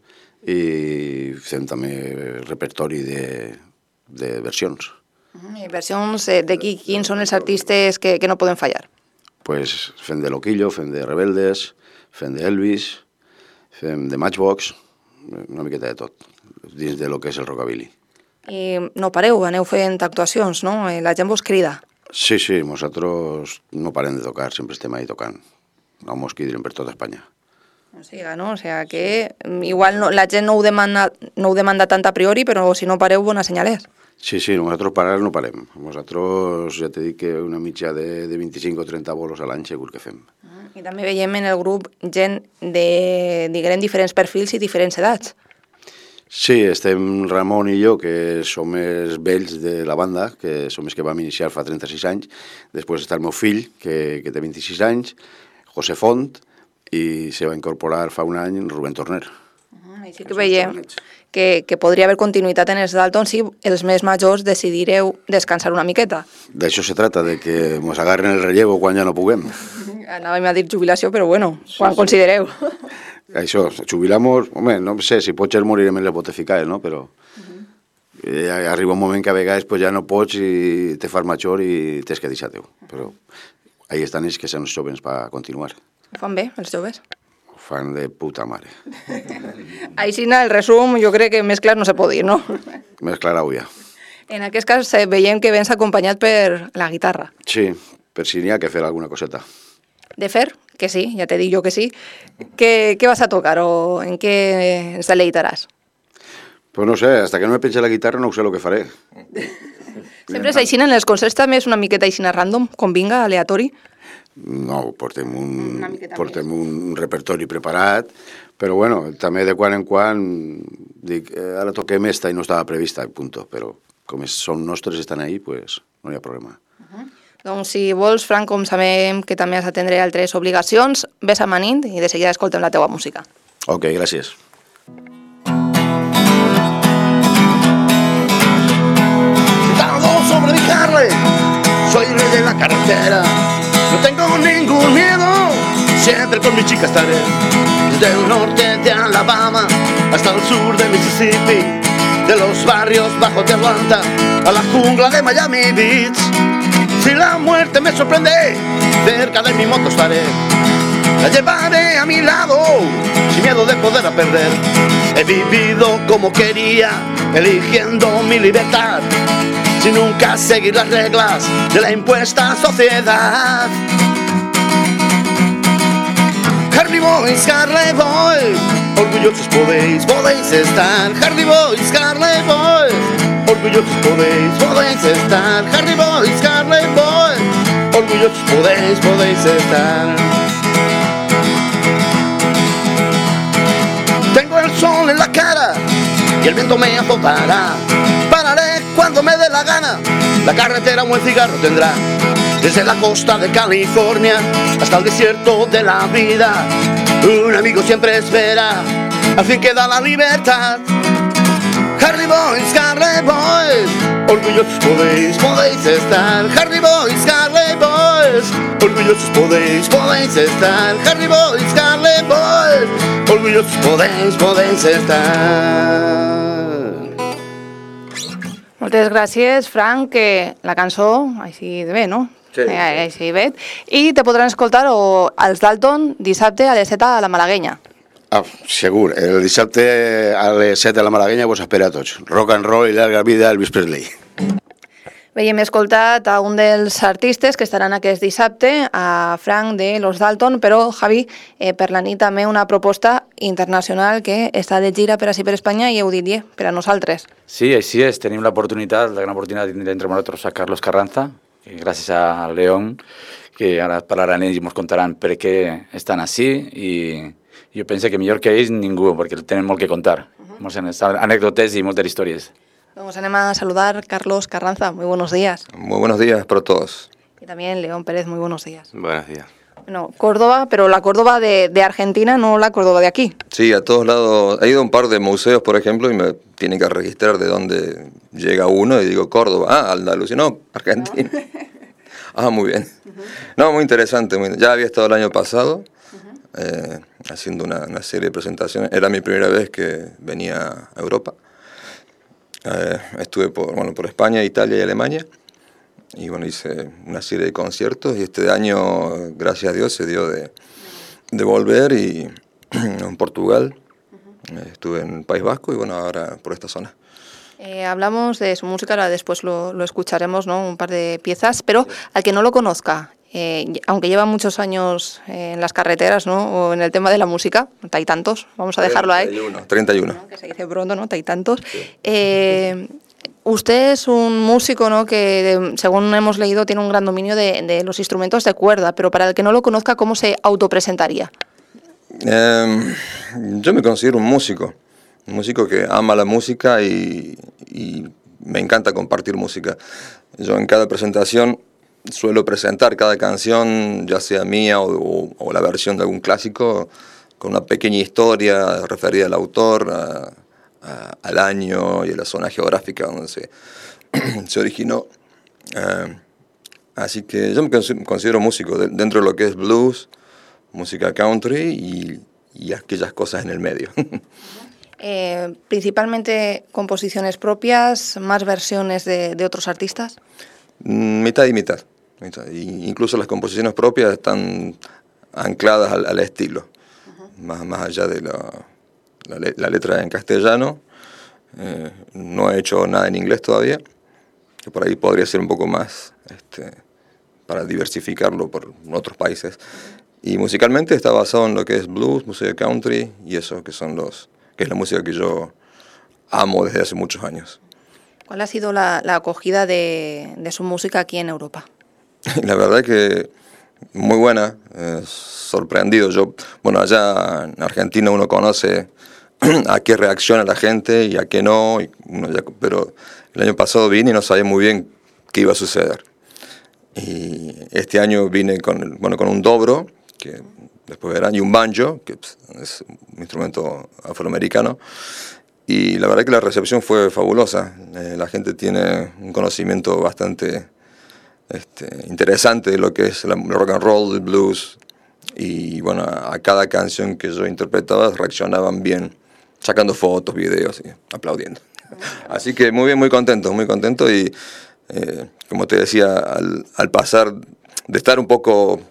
U: i fem també repertori de, de versions.
B: Uh-huh. I versions de qui? Quins són els artistes que, que no poden fallar?
U: Pues fem de Loquillo, fem de Rebeldes, fem de Elvis, fem de Matchbox, una miqueta de tot, dins de lo que és el rockabilly.
B: I no pareu, aneu fent actuacions, no? La gent vos crida.
U: Sí, sí, nosaltres no parem de tocar, sempre estem ahí tocant. No mos criden per tota Espanya.
B: O sigui, no? O sigui que igual no, la gent no ho, demanda, no ho demanda tant a priori, però si no pareu, bona senyal és.
U: Sí, sí, nosaltres parar no parem. Nosaltres, ja t'he dit que una mitja de, de vint-i-cinc o trenta bolos a l'any segur que fem.
B: I també veiem en el grup gent de, diguem, diferents perfils i diferents edats.
U: Sí, estem Ramon i jo, que som els vells de la banda, que som els que vam iniciar fa trenta-sis anys. Després està el meu fill, que, que té vint-i-sis anys, José Font, i se va incorporar fa un any Rubén Torner.
B: Uh-huh. Així que veiem que, que podria haver continuïtat en els Dalton si els més majors decidireu descansar una miqueta.
U: D'això se trata, de que ens agarren el relleu quan ja no puguem.
B: Anàvem a dir jubilació, però bueno, quan sí, considereu.
U: Això, jubilamos, home, no sé, si potser morirem en les botificades, no? Però uh-huh. eh, arriba un moment que a vegades pues, ja no pots i te fas major i tens que deixar-te-ho. Però ahí estan ells que són els joves per continuar.
B: Ho fan bé, els joves?
U: Ho fan de puta mare.
B: Així, el resum, jo crec que més clar no se pot dir, no?
U: Més clar avui ja.
B: En aquest cas veiem que vens acompanyat per la guitarra.
U: Sí, per si n'hi ha que fer alguna coseta.
B: De fer? Que sí, ja te dic jo que sí. Què, què vas a tocar o en què ens deleitaràs?
U: Pues no sé, hasta que no me penche la guitarra no sé lo que faré.
B: Sempre és així, en els concerts també és una miqueta així random, com vinga, aleatori.
U: No, portem un, portem un repertori preparat, però bueno, també de quan en quan dic, eh, ara toquem esta i no estava prevista, punto, però com són nostres, estan ahí, pues no hi ha problema.
B: Uh-huh. Doncs si vols, Frank, com sabem que també has d'atendre altres obligacions, ves amanint i de seguida escoltem la teua música.
U: Ok, gràcies.
L: Sobre mi Harley, soy rey de la carretera, no tengo ningún miedo, siempre con mi chica estaré, desde el norte de Alabama hasta el sur de Mississippi, de los barrios bajos de Atlanta a la jungla de Miami Beach. Si la muerte me sorprende, cerca de mi moto estaré, la llevaré a mi lado, sin miedo de poderla perder. He vivido como quería, eligiendo mi libertad, sin nunca seguir las reglas de la impuesta sociedad. Harley Boys, Harley Boys, orgullosos podéis, podéis estar. Harley Boys, Harley Boys, orgullosos podéis, podéis estar. Harley Boys, Harley Boys, orgullosos podéis, podéis estar. Tengo el sol en la cara y el viento me azotará. Pararé cuando me dé la gana, la carretera un buen cigarro tendrá. Desde la costa de California hasta el desierto de la vida, un amigo siempre espera, al fin queda la libertad. Harley Boys, Harley Boys, orgullosos podéis, podéis estar. Harley Boys, Harley Boys, orgullosos podéis, podéis estar. Harley Boys, Harley Boys, orgullosos podéis, podéis estar.
B: Moltes gràcies, Frank, que la cançó, així de bé, no?
U: Sí.
B: Eh, així bé. I te podran escoltar o, als Dalton dissabte a les set a la Malaguenya.
U: Ah, segur, el dissabte a les set a la Malaguenya vos espera a tots. Rock and roll i llarga vida a Elvis Presley.
B: Bé, hem escoltat a un dels artistes que estaran aquest dissabte, a Frank de Los Dalton, però, Javi, eh, per la nit també una proposta internacional que està de gira per així per Espanya i heu dit, yeah, per a nosaltres.
T: Sí, així és. Tenim l'oportunitat, la gran oportunitat de tindre entre nosaltres a Carlos Carranza, que gràcies a León, que ara parlaran ells i ens contaran per què estan així, i jo penso que millor que ells ningú, perquè tenen molt que contar. Uh-huh. Moltes anècdotes i moltes històries.
B: Vamos a saludar Carlos Carranza, muy buenos días.
A: Muy buenos días para todos.
B: Y también León Pérez, muy buenos días.
A: Buenos días.
B: Bueno, Córdoba, pero la Córdoba de, de Argentina, no la Córdoba de aquí.
A: Sí, a todos lados. He ido a un par de museos, por ejemplo, y me tienen que registrar de dónde llega uno y digo Córdoba. Ah, Andalucía, no, Argentina. ¿No? Ah, muy bien. Uh-huh. No, muy interesante. Muy... Ya había estado el año pasado uh-huh. eh, haciendo una, una serie de presentaciones. Era mi primera vez que venía a Europa. Eh, estuve por, bueno, por España, Italia y Alemania y bueno, hice una serie de conciertos y este año, gracias a Dios, se dio de, de volver y en Portugal, eh, estuve en el País Vasco y bueno, ahora por esta zona.
B: Eh, hablamos de su música, ahora después lo, lo escucharemos, ¿no? Un par de piezas, pero sí. Al que no lo conozca, eh, aunque lleva muchos años eh, en las carreteras, ¿no? O en el tema de la música, hay tantos, vamos a dejarlo ahí.
A: treinta y uno. treinta y uno.
B: ¿No? Que se dice pronto, ¿no? Hay tantos. Sí. Eh, usted es un músico, ¿no? Que, según hemos leído, tiene un gran dominio de, de los instrumentos de cuerda, pero para el que no lo conozca, ¿cómo se autopresentaría?
A: Eh, yo me considero un músico, un músico que ama la música y, y me encanta compartir música. Yo en cada presentación suelo presentar cada canción, ya sea mía o, o, o la versión de algún clásico, con una pequeña historia referida al autor, a, a, al año y a la zona geográfica donde se, se originó. Uh, así que yo me considero músico de, dentro de lo que es blues, música country y, y aquellas cosas en el medio.
B: Eh, principalmente composiciones propias, más versiones de, de otros artistas.
A: Mitad y mitad. mitad. Y incluso las composiciones propias están ancladas al, al estilo, uh-huh. más, más allá de la, la, la letra en castellano. Eh, no he hecho nada en inglés todavía, que por ahí podría ser un poco más este, para diversificarlo por otros países. Uh-huh. Y musicalmente está basado en lo que es blues, música country y eso que son los que es la música que yo amo desde hace muchos años.
B: ¿Cuál ha sido la, la acogida de, de su música aquí en Europa?
A: La verdad que muy buena, eh, sorprendido. Yo, bueno, allá en Argentina uno conoce a qué reacciona la gente y a qué no, y uno ya, pero el año pasado vine y no sabía muy bien qué iba a suceder. Y este año vine con, bueno, con un dobro, que después verán, y un banjo, que es un instrumento afroamericano, y la verdad que la recepción fue fabulosa. Eh, la gente tiene un conocimiento bastante este, interesante de lo que es la, el rock and roll, el blues, y bueno, a, a cada canción que yo interpretaba reaccionaban bien, sacando fotos, videos y aplaudiendo. Así que muy bien, muy contento, muy contento y eh, como te decía, al, al pasar de estar un poco,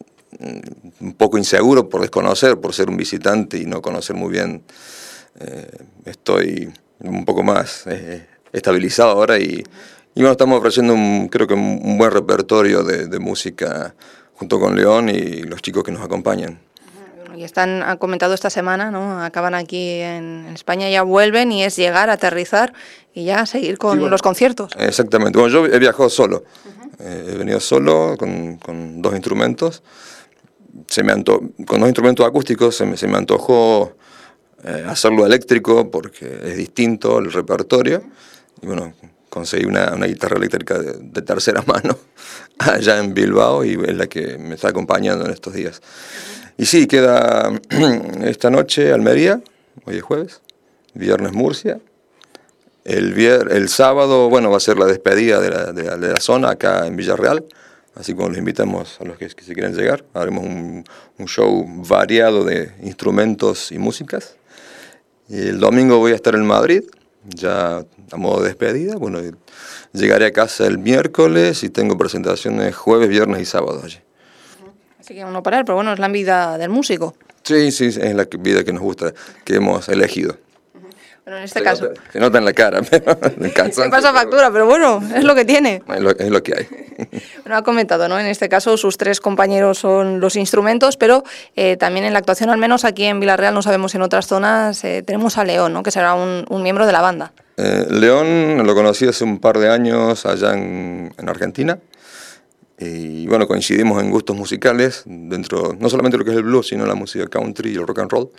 A: un poco inseguro por desconocer, por ser un visitante y no conocer muy bien, eh, estoy un poco más eh, estabilizado ahora y, y bueno, estamos ofreciendo un, creo que un, un buen repertorio de, de música junto con León y los chicos que nos acompañan.
B: Y están, han comentado esta semana, ¿no? Acaban aquí en, en España, ya vuelven y es llegar, aterrizar y ya seguir con sí, bueno, los conciertos.
A: Exactamente. Bueno, yo he viajado solo. Uh-huh. eh, he venido solo con, con dos instrumentos. Se me anto- con dos instrumentos acústicos se me, se me antojó eh, hacerlo eléctrico porque es distinto el repertorio. Y bueno, conseguí una, una guitarra eléctrica de, de tercera mano allá en Bilbao y es la que me está acompañando en estos días. Y sí, queda esta noche Almería, hoy es jueves, viernes Murcia, el, vier, el sábado, bueno, va a ser la despedida de la, de la, de la zona acá en Villarreal, así como los invitamos a los que, que se quieren llegar, haremos un, un show variado de instrumentos y músicas. Y el domingo voy a estar en Madrid, ya a modo de despedida, bueno, llegaré a casa el miércoles y tengo presentaciones jueves, viernes y sábado allí.
B: Así que no parar, pero bueno, es la vida del músico.
A: Sí, sí, es la vida que nos gusta, que hemos elegido.
B: Bueno, en este
A: se
B: caso...
A: Nota, se nota en la cara, pero me cansa.
B: Se pasa factura, pero bueno, es lo que tiene.
A: Es lo, es lo que hay.
B: Bueno, ha comentado, ¿no? En este caso sus tres compañeros son los instrumentos, pero eh, también en la actuación, al menos aquí en Villarreal, no sabemos en otras zonas, eh, tenemos a León, ¿no? Que será un, un miembro de la banda.
A: Eh, León lo conocí hace un par de años allá en, en Argentina. Y bueno, coincidimos en gustos musicales, dentro no solamente lo que es el blues, sino la música country y el rock and roll.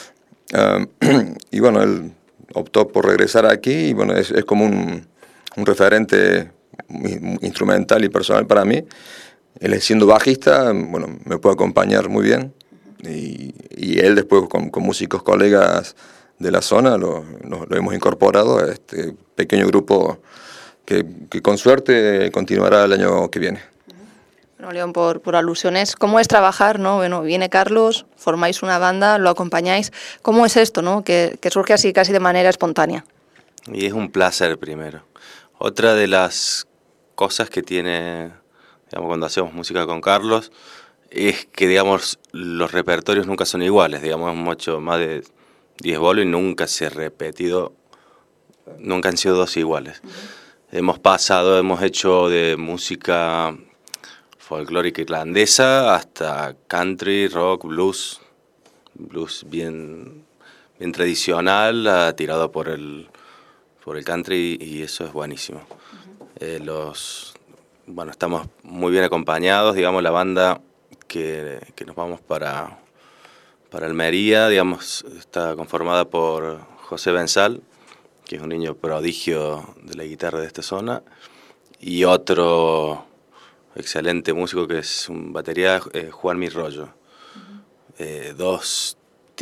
A: Um, y bueno, él optó por regresar aquí y bueno, es, es como un, un referente instrumental y personal para mí. Él siendo bajista, bueno, me puede acompañar muy bien. Y, y él después con, con músicos colegas de la zona lo, lo, lo hemos incorporado a este pequeño grupo que, que con suerte continuará el año que viene.
B: Bueno, León, por, por alusiones, ¿cómo es trabajar, no? Bueno, viene Carlos, formáis una banda, lo acompañáis. ¿Cómo es esto, no? Que, que surge así casi de manera espontánea.
C: Y es un placer primero. Otra de las cosas que tiene, digamos, cuando hacemos música con Carlos, es que, digamos, los repertorios nunca son iguales. Digamos, hemos hecho más de diez bolos y nunca se ha repetido, nunca han sido dos iguales. Uh-huh. Hemos pasado, hemos hecho de música folclórica irlandesa hasta country, rock, blues, blues bien, bien tradicional, uh, tirado por el, por el country y eso es buenísimo. Uh-huh. eh, los, bueno, estamos muy bien acompañados, digamos, la banda que, que nos vamos para, para Almería, digamos, está conformada por José Benzal, que es un niño prodigio de la guitarra de esta zona, y otro excelente músico que es un batería, eh, Juan Mirrollo. Uh-huh. eh, dos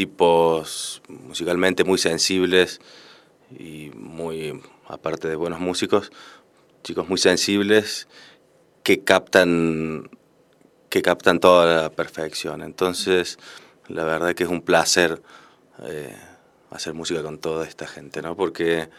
C: tipos musicalmente muy sensibles y muy, aparte de buenos músicos, chicos muy sensibles que captan, que captan toda la perfección. Entonces, la verdad que es un placer eh, hacer música con toda esta gente, ¿no? Porque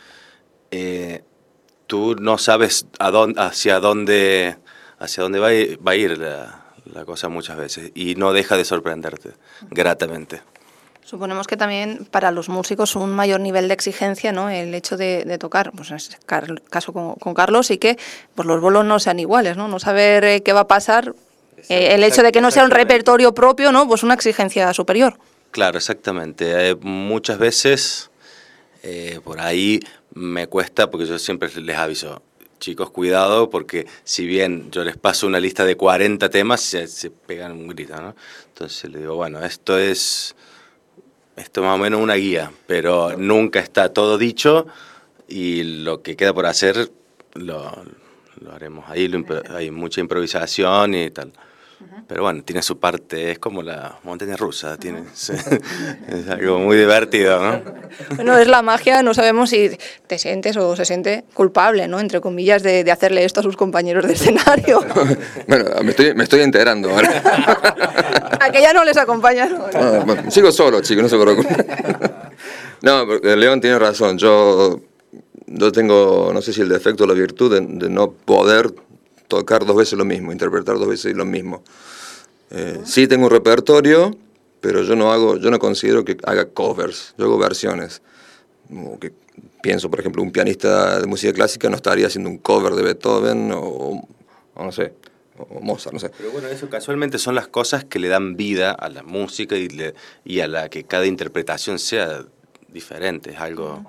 C: eh, tú no sabes a dónde, hacia dónde... hacia dónde va, va a ir la, la cosa muchas veces y no deja de sorprenderte gratamente.
B: Suponemos que también para los músicos un mayor nivel de exigencia, ¿no? El hecho de, de tocar, pues en este caso con, con Carlos, y que pues los bolos no sean iguales, ¿no? No saber eh, qué va a pasar, eh, el hecho de que no sea un repertorio propio, ¿no? Pues una exigencia superior.
C: Claro, exactamente. Eh, muchas veces eh, por ahí me cuesta, porque yo siempre les aviso, chicos, cuidado, porque si bien yo les paso una lista de cuarenta temas, se, se pegan un grito, ¿no? Entonces le digo, bueno, esto es, esto es más o menos una guía, pero nunca está todo dicho y lo que queda por hacer lo, lo haremos ahí, lo, hay mucha improvisación y tal. Pero bueno, tiene su parte, es como la montaña rusa, tiene, es algo muy divertido, ¿no?
B: Bueno, es la magia, no sabemos si te sientes o se siente culpable, ¿no? Entre comillas, de, de hacerle esto a sus compañeros de escenario.
A: Bueno, me estoy, me estoy enterando ahora.
B: ¿A que ya no les acompañan? ¿No?
A: Ah, bueno, sigo solo, chicos, no se preocupen. No, León tiene razón, yo, yo tengo, no sé si el defecto o la virtud de, de no poder tocar dos veces lo mismo, interpretar dos veces lo mismo. Eh, sí tengo un repertorio, pero yo no hago, yo no considero que haga covers, yo hago versiones. Como que pienso, por ejemplo, un pianista de música clásica no estaría haciendo un cover de Beethoven o, o no sé, o Mozart, no sé.
C: Pero bueno, eso casualmente son las cosas que le dan vida a la música y, le, y a la que cada interpretación sea diferente, es algo...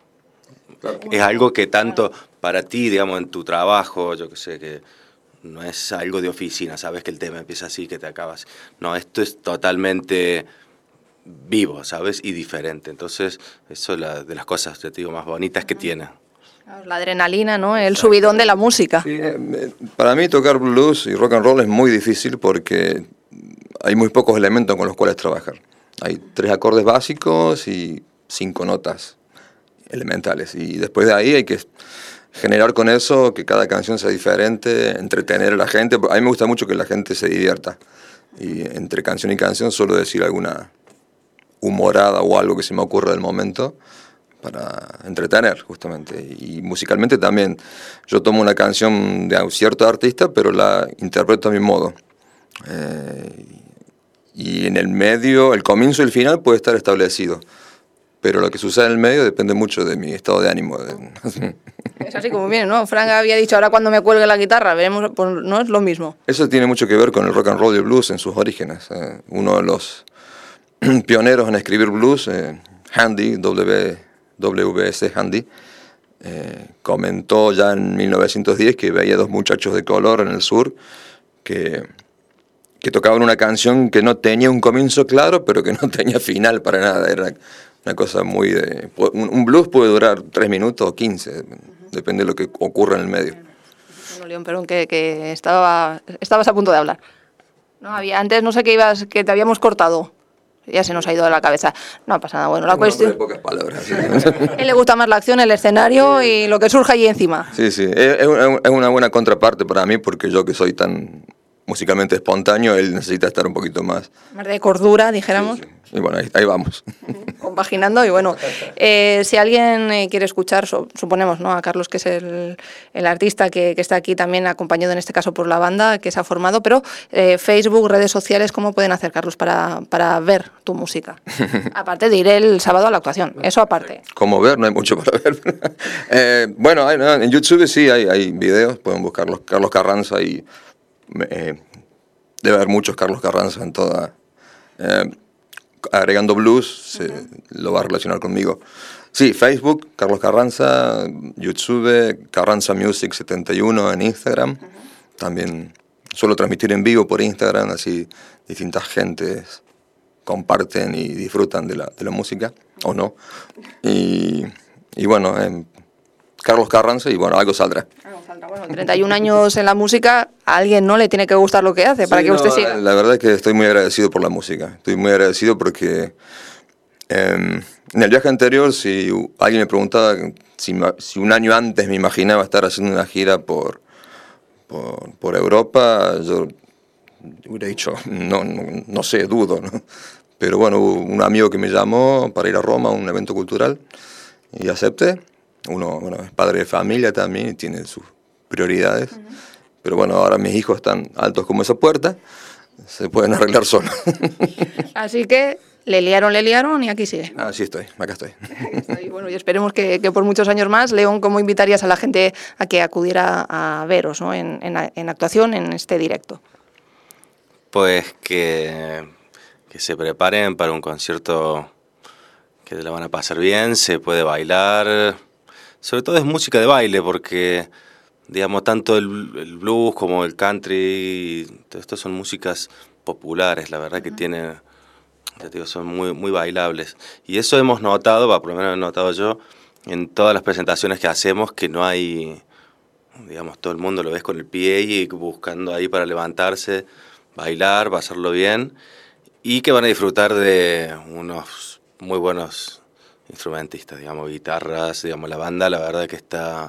C: Es algo que tanto para ti, digamos, en tu trabajo, yo que sé, que no es algo de oficina, sabes que el tema empieza así, que te acabas. No, esto es totalmente vivo, ¿sabes? Y diferente. Entonces, eso es la, de las cosas, te digo, más bonitas que tiene.
B: La adrenalina, ¿no? El subidón de la música.
A: Sí, eh, para mí tocar blues y rock and roll es muy difícil porque hay muy pocos elementos con los cuales trabajar. Hay tres acordes básicos y cinco notas elementales, y después de ahí hay que generar con eso que cada canción sea diferente, entretener a la gente. A mí me gusta mucho que la gente se divierta, y entre canción y canción suelo decir alguna humorada o algo que se me ocurra del momento para entretener, justamente. Y musicalmente también, yo tomo una canción de un cierto artista, pero la interpreto a mi modo. Eh, y en el medio, el comienzo y el final puede estar establecido, pero lo que sucede en el medio depende mucho de mi estado de ánimo.
B: Es así como viene, ¿no? Frank había dicho, ahora cuando me cuelgue la guitarra, veremos, pues no es lo mismo.
A: Eso tiene mucho que ver con el rock and roll y el blues en sus orígenes. Eh, uno de los pioneros en escribir blues, eh, Handy, W W S Handy, eh, comentó ya en mil novecientos diez que veía dos muchachos de color en el sur que, que tocaban una canción que no tenía un comienzo claro, pero que no tenía final para nada. Era una cosa muy de... Un blues puede durar tres minutos o quince, depende de lo que ocurra en el medio.
B: Bueno, León, perdón, que, que estaba, estabas a punto de hablar. No, había, antes no sé qué ibas, que te habíamos cortado. Ya se nos ha ido de la cabeza. No pasa nada, bueno, la
A: no,
B: cuestión...
A: de pocas palabras. ¿Sí?
B: A él le gusta más la acción, el escenario y lo que surja allí encima.
A: Sí, sí, es, es una buena contraparte para mí, porque yo que soy tan musicalmente espontáneo, él necesita estar un poquito más...
B: Más de cordura, dijéramos.
A: Sí, sí. Y bueno, ahí, ahí vamos.
B: Compaginando, y bueno, eh, si alguien eh, quiere escuchar, so, suponemos, ¿no?, a Carlos, que es el, el artista que, que está aquí también acompañado en este caso por la banda que se ha formado, pero eh, Facebook, redes sociales, ¿cómo pueden hacer, Carlos, para, para ver tu música? Aparte de ir el sábado a la actuación, eso aparte.
A: Como ver, no hay mucho para ver. eh, bueno, hay, no, en YouTube sí hay, hay videos, pueden buscar los Carlos Carranza y eh, debe haber muchos Carlos Carranza en toda... Eh, agregando blues, se uh-huh. lo va a relacionar conmigo. Sí, Facebook, Carlos Carranza, YouTube, Carranza Music setenta y uno en Instagram. Uh-huh. También suelo transmitir en vivo por Instagram, así distintas gentes comparten y disfrutan de la, de la música, uh-huh. o no. Y, y bueno, eh, Carlos Carranza, y bueno, algo saldrá.
B: Bueno, treinta y un años en la música, a alguien no le tiene que gustar lo que hace, sí, para que no, usted siga.
A: La verdad es que estoy muy agradecido por la música. Estoy muy agradecido porque eh, en el viaje anterior, si alguien me preguntaba si, si un año antes me imaginaba estar haciendo una gira por, por, por Europa, yo hubiera dicho, no, no, no sé, dudo, ¿no? Pero bueno, hubo un amigo que me llamó para ir a Roma a un evento cultural y acepté. Uno, bueno, es padre de familia también y tiene sus prioridades, uh-huh. pero bueno, ahora mis hijos están altos como esa puerta, se pueden arreglar solos.
B: Así que le liaron, le liaron y aquí sigue.
A: Ah, sí estoy, acá estoy.
B: Y bueno, y esperemos que, que por muchos años más. León, ¿cómo invitarías a la gente a que acudiera a veros, ¿no?, en, en, en actuación en este directo?
C: Pues que, que se preparen para un concierto que la van a pasar bien, se puede bailar. Sobre todo es música de baile, porque digamos, tanto el, el blues como el country, todo esto son músicas populares, la verdad que tienen, ya te digo, son muy, muy bailables. Y eso hemos notado, va, por lo menos he notado yo, en todas las presentaciones que hacemos, que no hay, digamos, todo el mundo lo ves con el pie y buscando ahí para levantarse, bailar, pasarlo bien, y que van a disfrutar de unos muy buenos instrumentistas, digamos, guitarras, digamos, la banda, la verdad que está,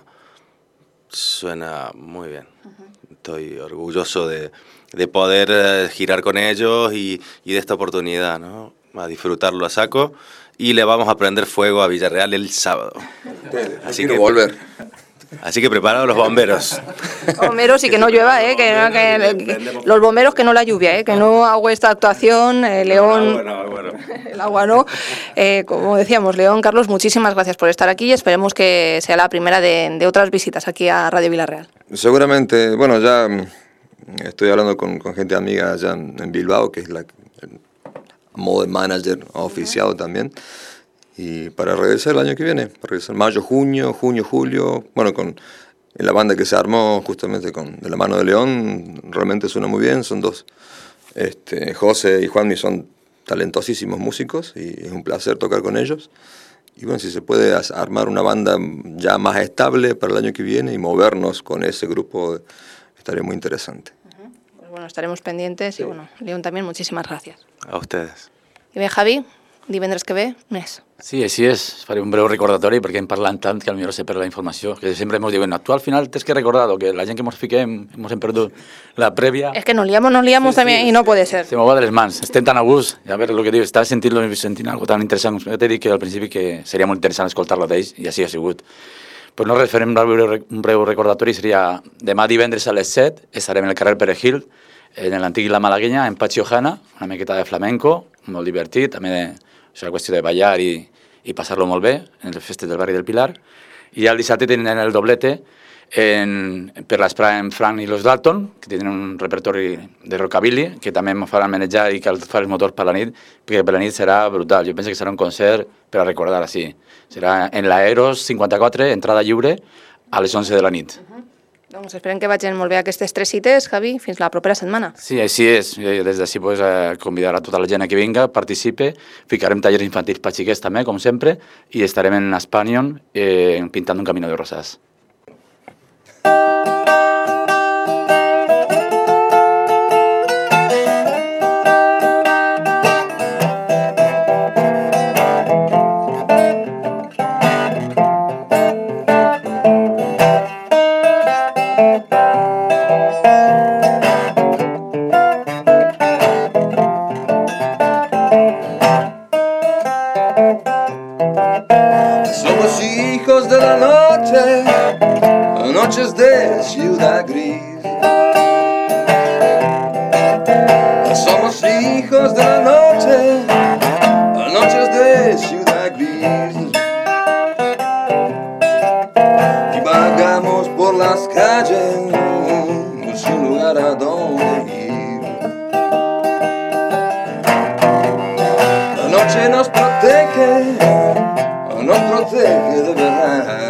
C: suena muy bien. Estoy orgulloso de, de poder eh, girar con ellos y, y de esta oportunidad, ¿no? A disfrutarlo a saco, y le vamos a prender fuego a Villarreal el sábado. Así que
A: volver.
C: Así que preparados los bomberos.
B: Bomberos y que no llueva, ¿eh? que, que, que los bomberos que no la lluvia, ¿eh? Que no hago esta actuación, eh, León,
C: No, no, bueno.
B: el agua no. Eh, como decíamos, León, Carlos, muchísimas gracias por estar aquí y esperemos que sea la primera de, de otras visitas aquí a Radio Villarreal.
A: Seguramente, bueno, ya estoy hablando con, con gente amiga allá en, en Bilbao, que es la el modo de manager oficial uh-huh. también. Y para regresar el año que viene, para regresar mayo, junio, junio, julio, bueno, con la banda que se armó justamente con de la mano de León, realmente suena muy bien, son dos, este, José y Juanmi son talentosísimos músicos y es un placer tocar con ellos. Y bueno, si se puede armar una banda ya más estable para el año que viene y movernos con ese grupo, estaría muy interesante.
B: Uh-huh. Pues bueno, estaremos pendientes sí. Y bueno, León también, muchísimas gracias.
C: A ustedes.
B: I bé, Javi, divendres que ve, més.
T: Sí, així és. Faré un breu recordatori perquè hem parlat tant que potser se perd la informació. Que sempre ens diuen, tu al final tens que recordar que la gent que ens fiquem ens hem perdut la prèvia.
B: Es que nos liamos, nos liamos sí, también sí, y no puede ser.
T: Se m'ho va de les mans. Estem tan a gust. I a veure, el que diu, estava sentint, sentint algo tan interessant. Jo t'he dit que al principi que seria molt interessant escoltar-lo d'ells i així ha sigut. Pues no res, farem un breu recordatori. Seria demà divendres a les set estarem en el carrer Perejil, en l'antic La Malagueña, en Patxi Ojana, una miqueta de flamenco, molt divertit, també de, és una qüestió de ballar i, i passar-lo molt bé en les festes del barri del Pilar. I el dissabte tenen el doblete en, per l'esprà en Frank i los Dalton, que tenen un repertori de rockabilly, que també em faran manejar i que els fa els motors per la nit, perquè per la nit serà brutal. Jo penso que serà un concert per a recordar així. Serà en l'Aeros cinquanta-quatre, entrada lliure, a les onze de la nit.
B: Uh-huh. Doncs esperem que vagin molt bé aquestes tres cites, Javi, fins la propera setmana.
T: Sí, així és. Des d'ací pues, eh, convidar a tota la gent que vinga, participe, ficarem tallers infantils per xiquets també, com sempre, i estarem en Espanion eh, pintant un camino de rosas.
G: Noches de ciudad gris. Somos hijos de la noche, noches de ciudad gris. Y vagamos por las calles sin lugar a donde ir. La noche nos protege, nos protege de verdad.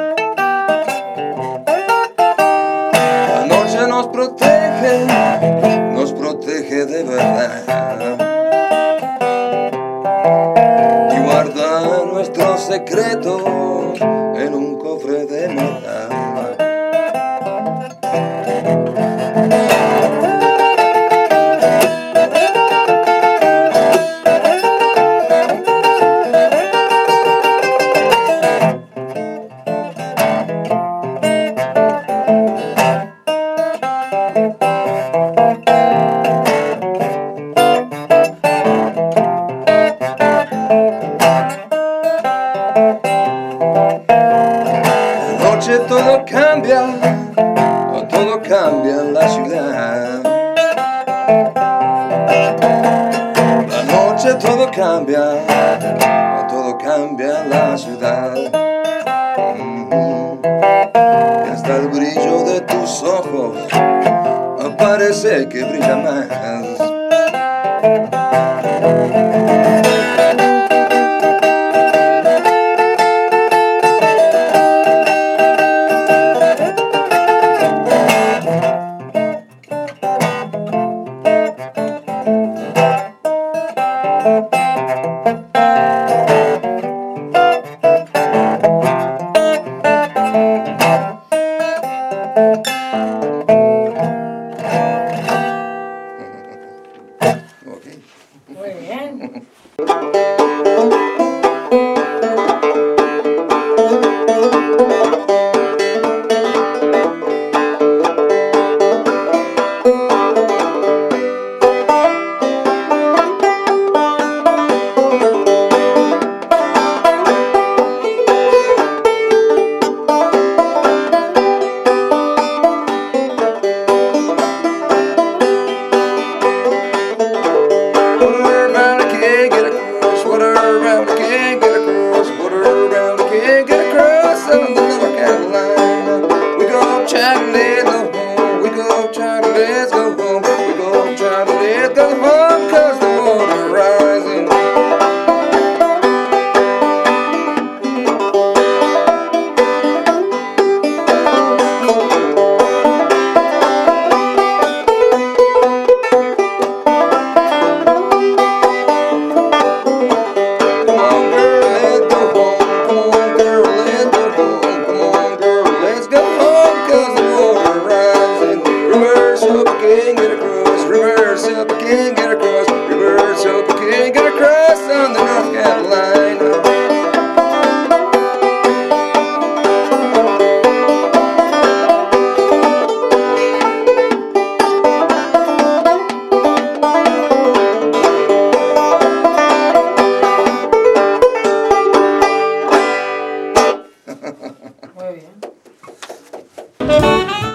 G: Nos protege, nos protege de verdad y guarda nuestros secretos en un cofre de metal. Todo cambia, todo cambia en la ciudad. La noche todo cambia, todo cambia en la ciudad. Y hasta el brillo de tus ojos parece que brilla más.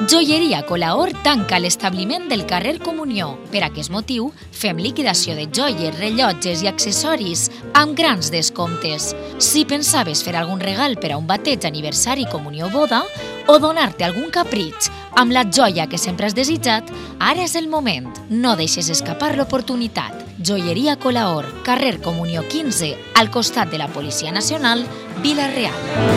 D: Joieria Colaor tanca l'establiment del carrer Comunió. Per aquest motiu, fem liquidació de joies, rellotges i accessoris amb grans descomptes. Si pensaves fer algun regal per a un bateig, aniversari, comunió o boda, o donar-te algun capritx amb la joia que sempre has desitjat, ara és el moment. No deixes escapar l'oportunitat. Joieria Colaor, carrer Comunió quinze, al costat de la Policia Nacional, Vila-real.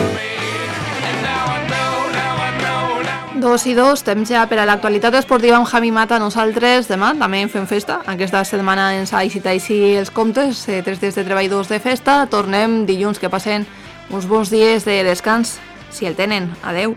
B: Dos i dos, temps ja per a l'actualitat esportiva amb Javi Mata. Nosaltres demà també en fem festa. Aquesta setmana ens ha així els comptes, eh, tres dies de treball, dos de festa. Tornem dilluns, que passen uns bons dies de descans, si el tenen. Adeu.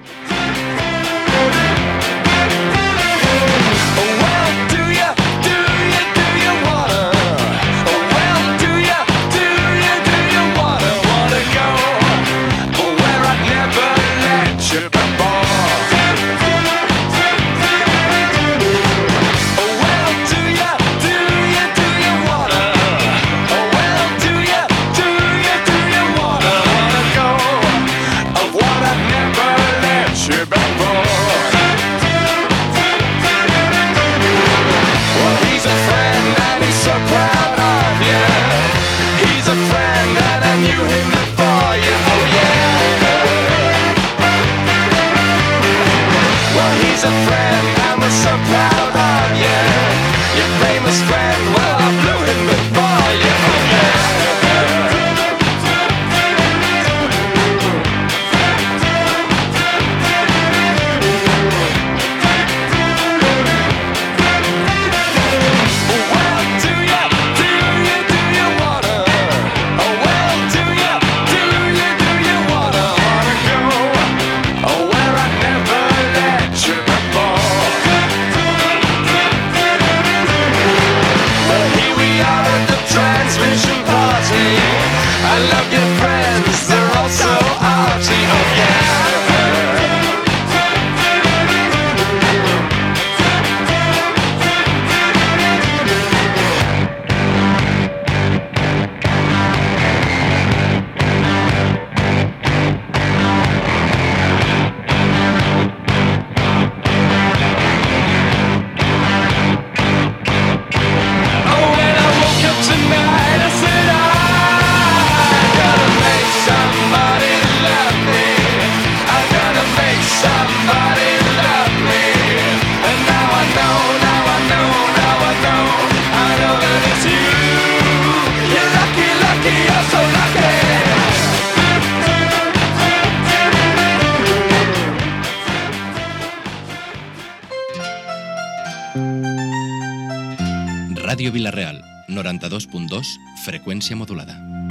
F: Ràdio Vila-real, noranta-dos punt dos, freqüència modulada.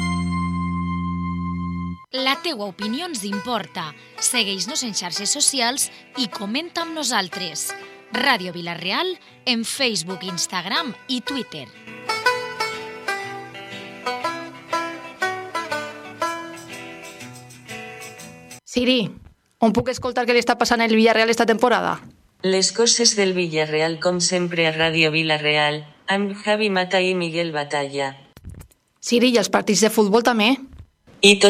D: La teua opinió ens importa. Segueix-nos en xarxes socials i comenta amb nosaltres. Ràdio Vila-real en Facebook, Instagram i Twitter.
B: Siri, on puc escoltar què li està passant al Villarreal esta temporada?
V: Les coses del Villarreal com sempre a Ràdio Vila-real, amb Javi Mata i Miguel Batalla.
B: Siri, i els partits de futbol també?
V: I tot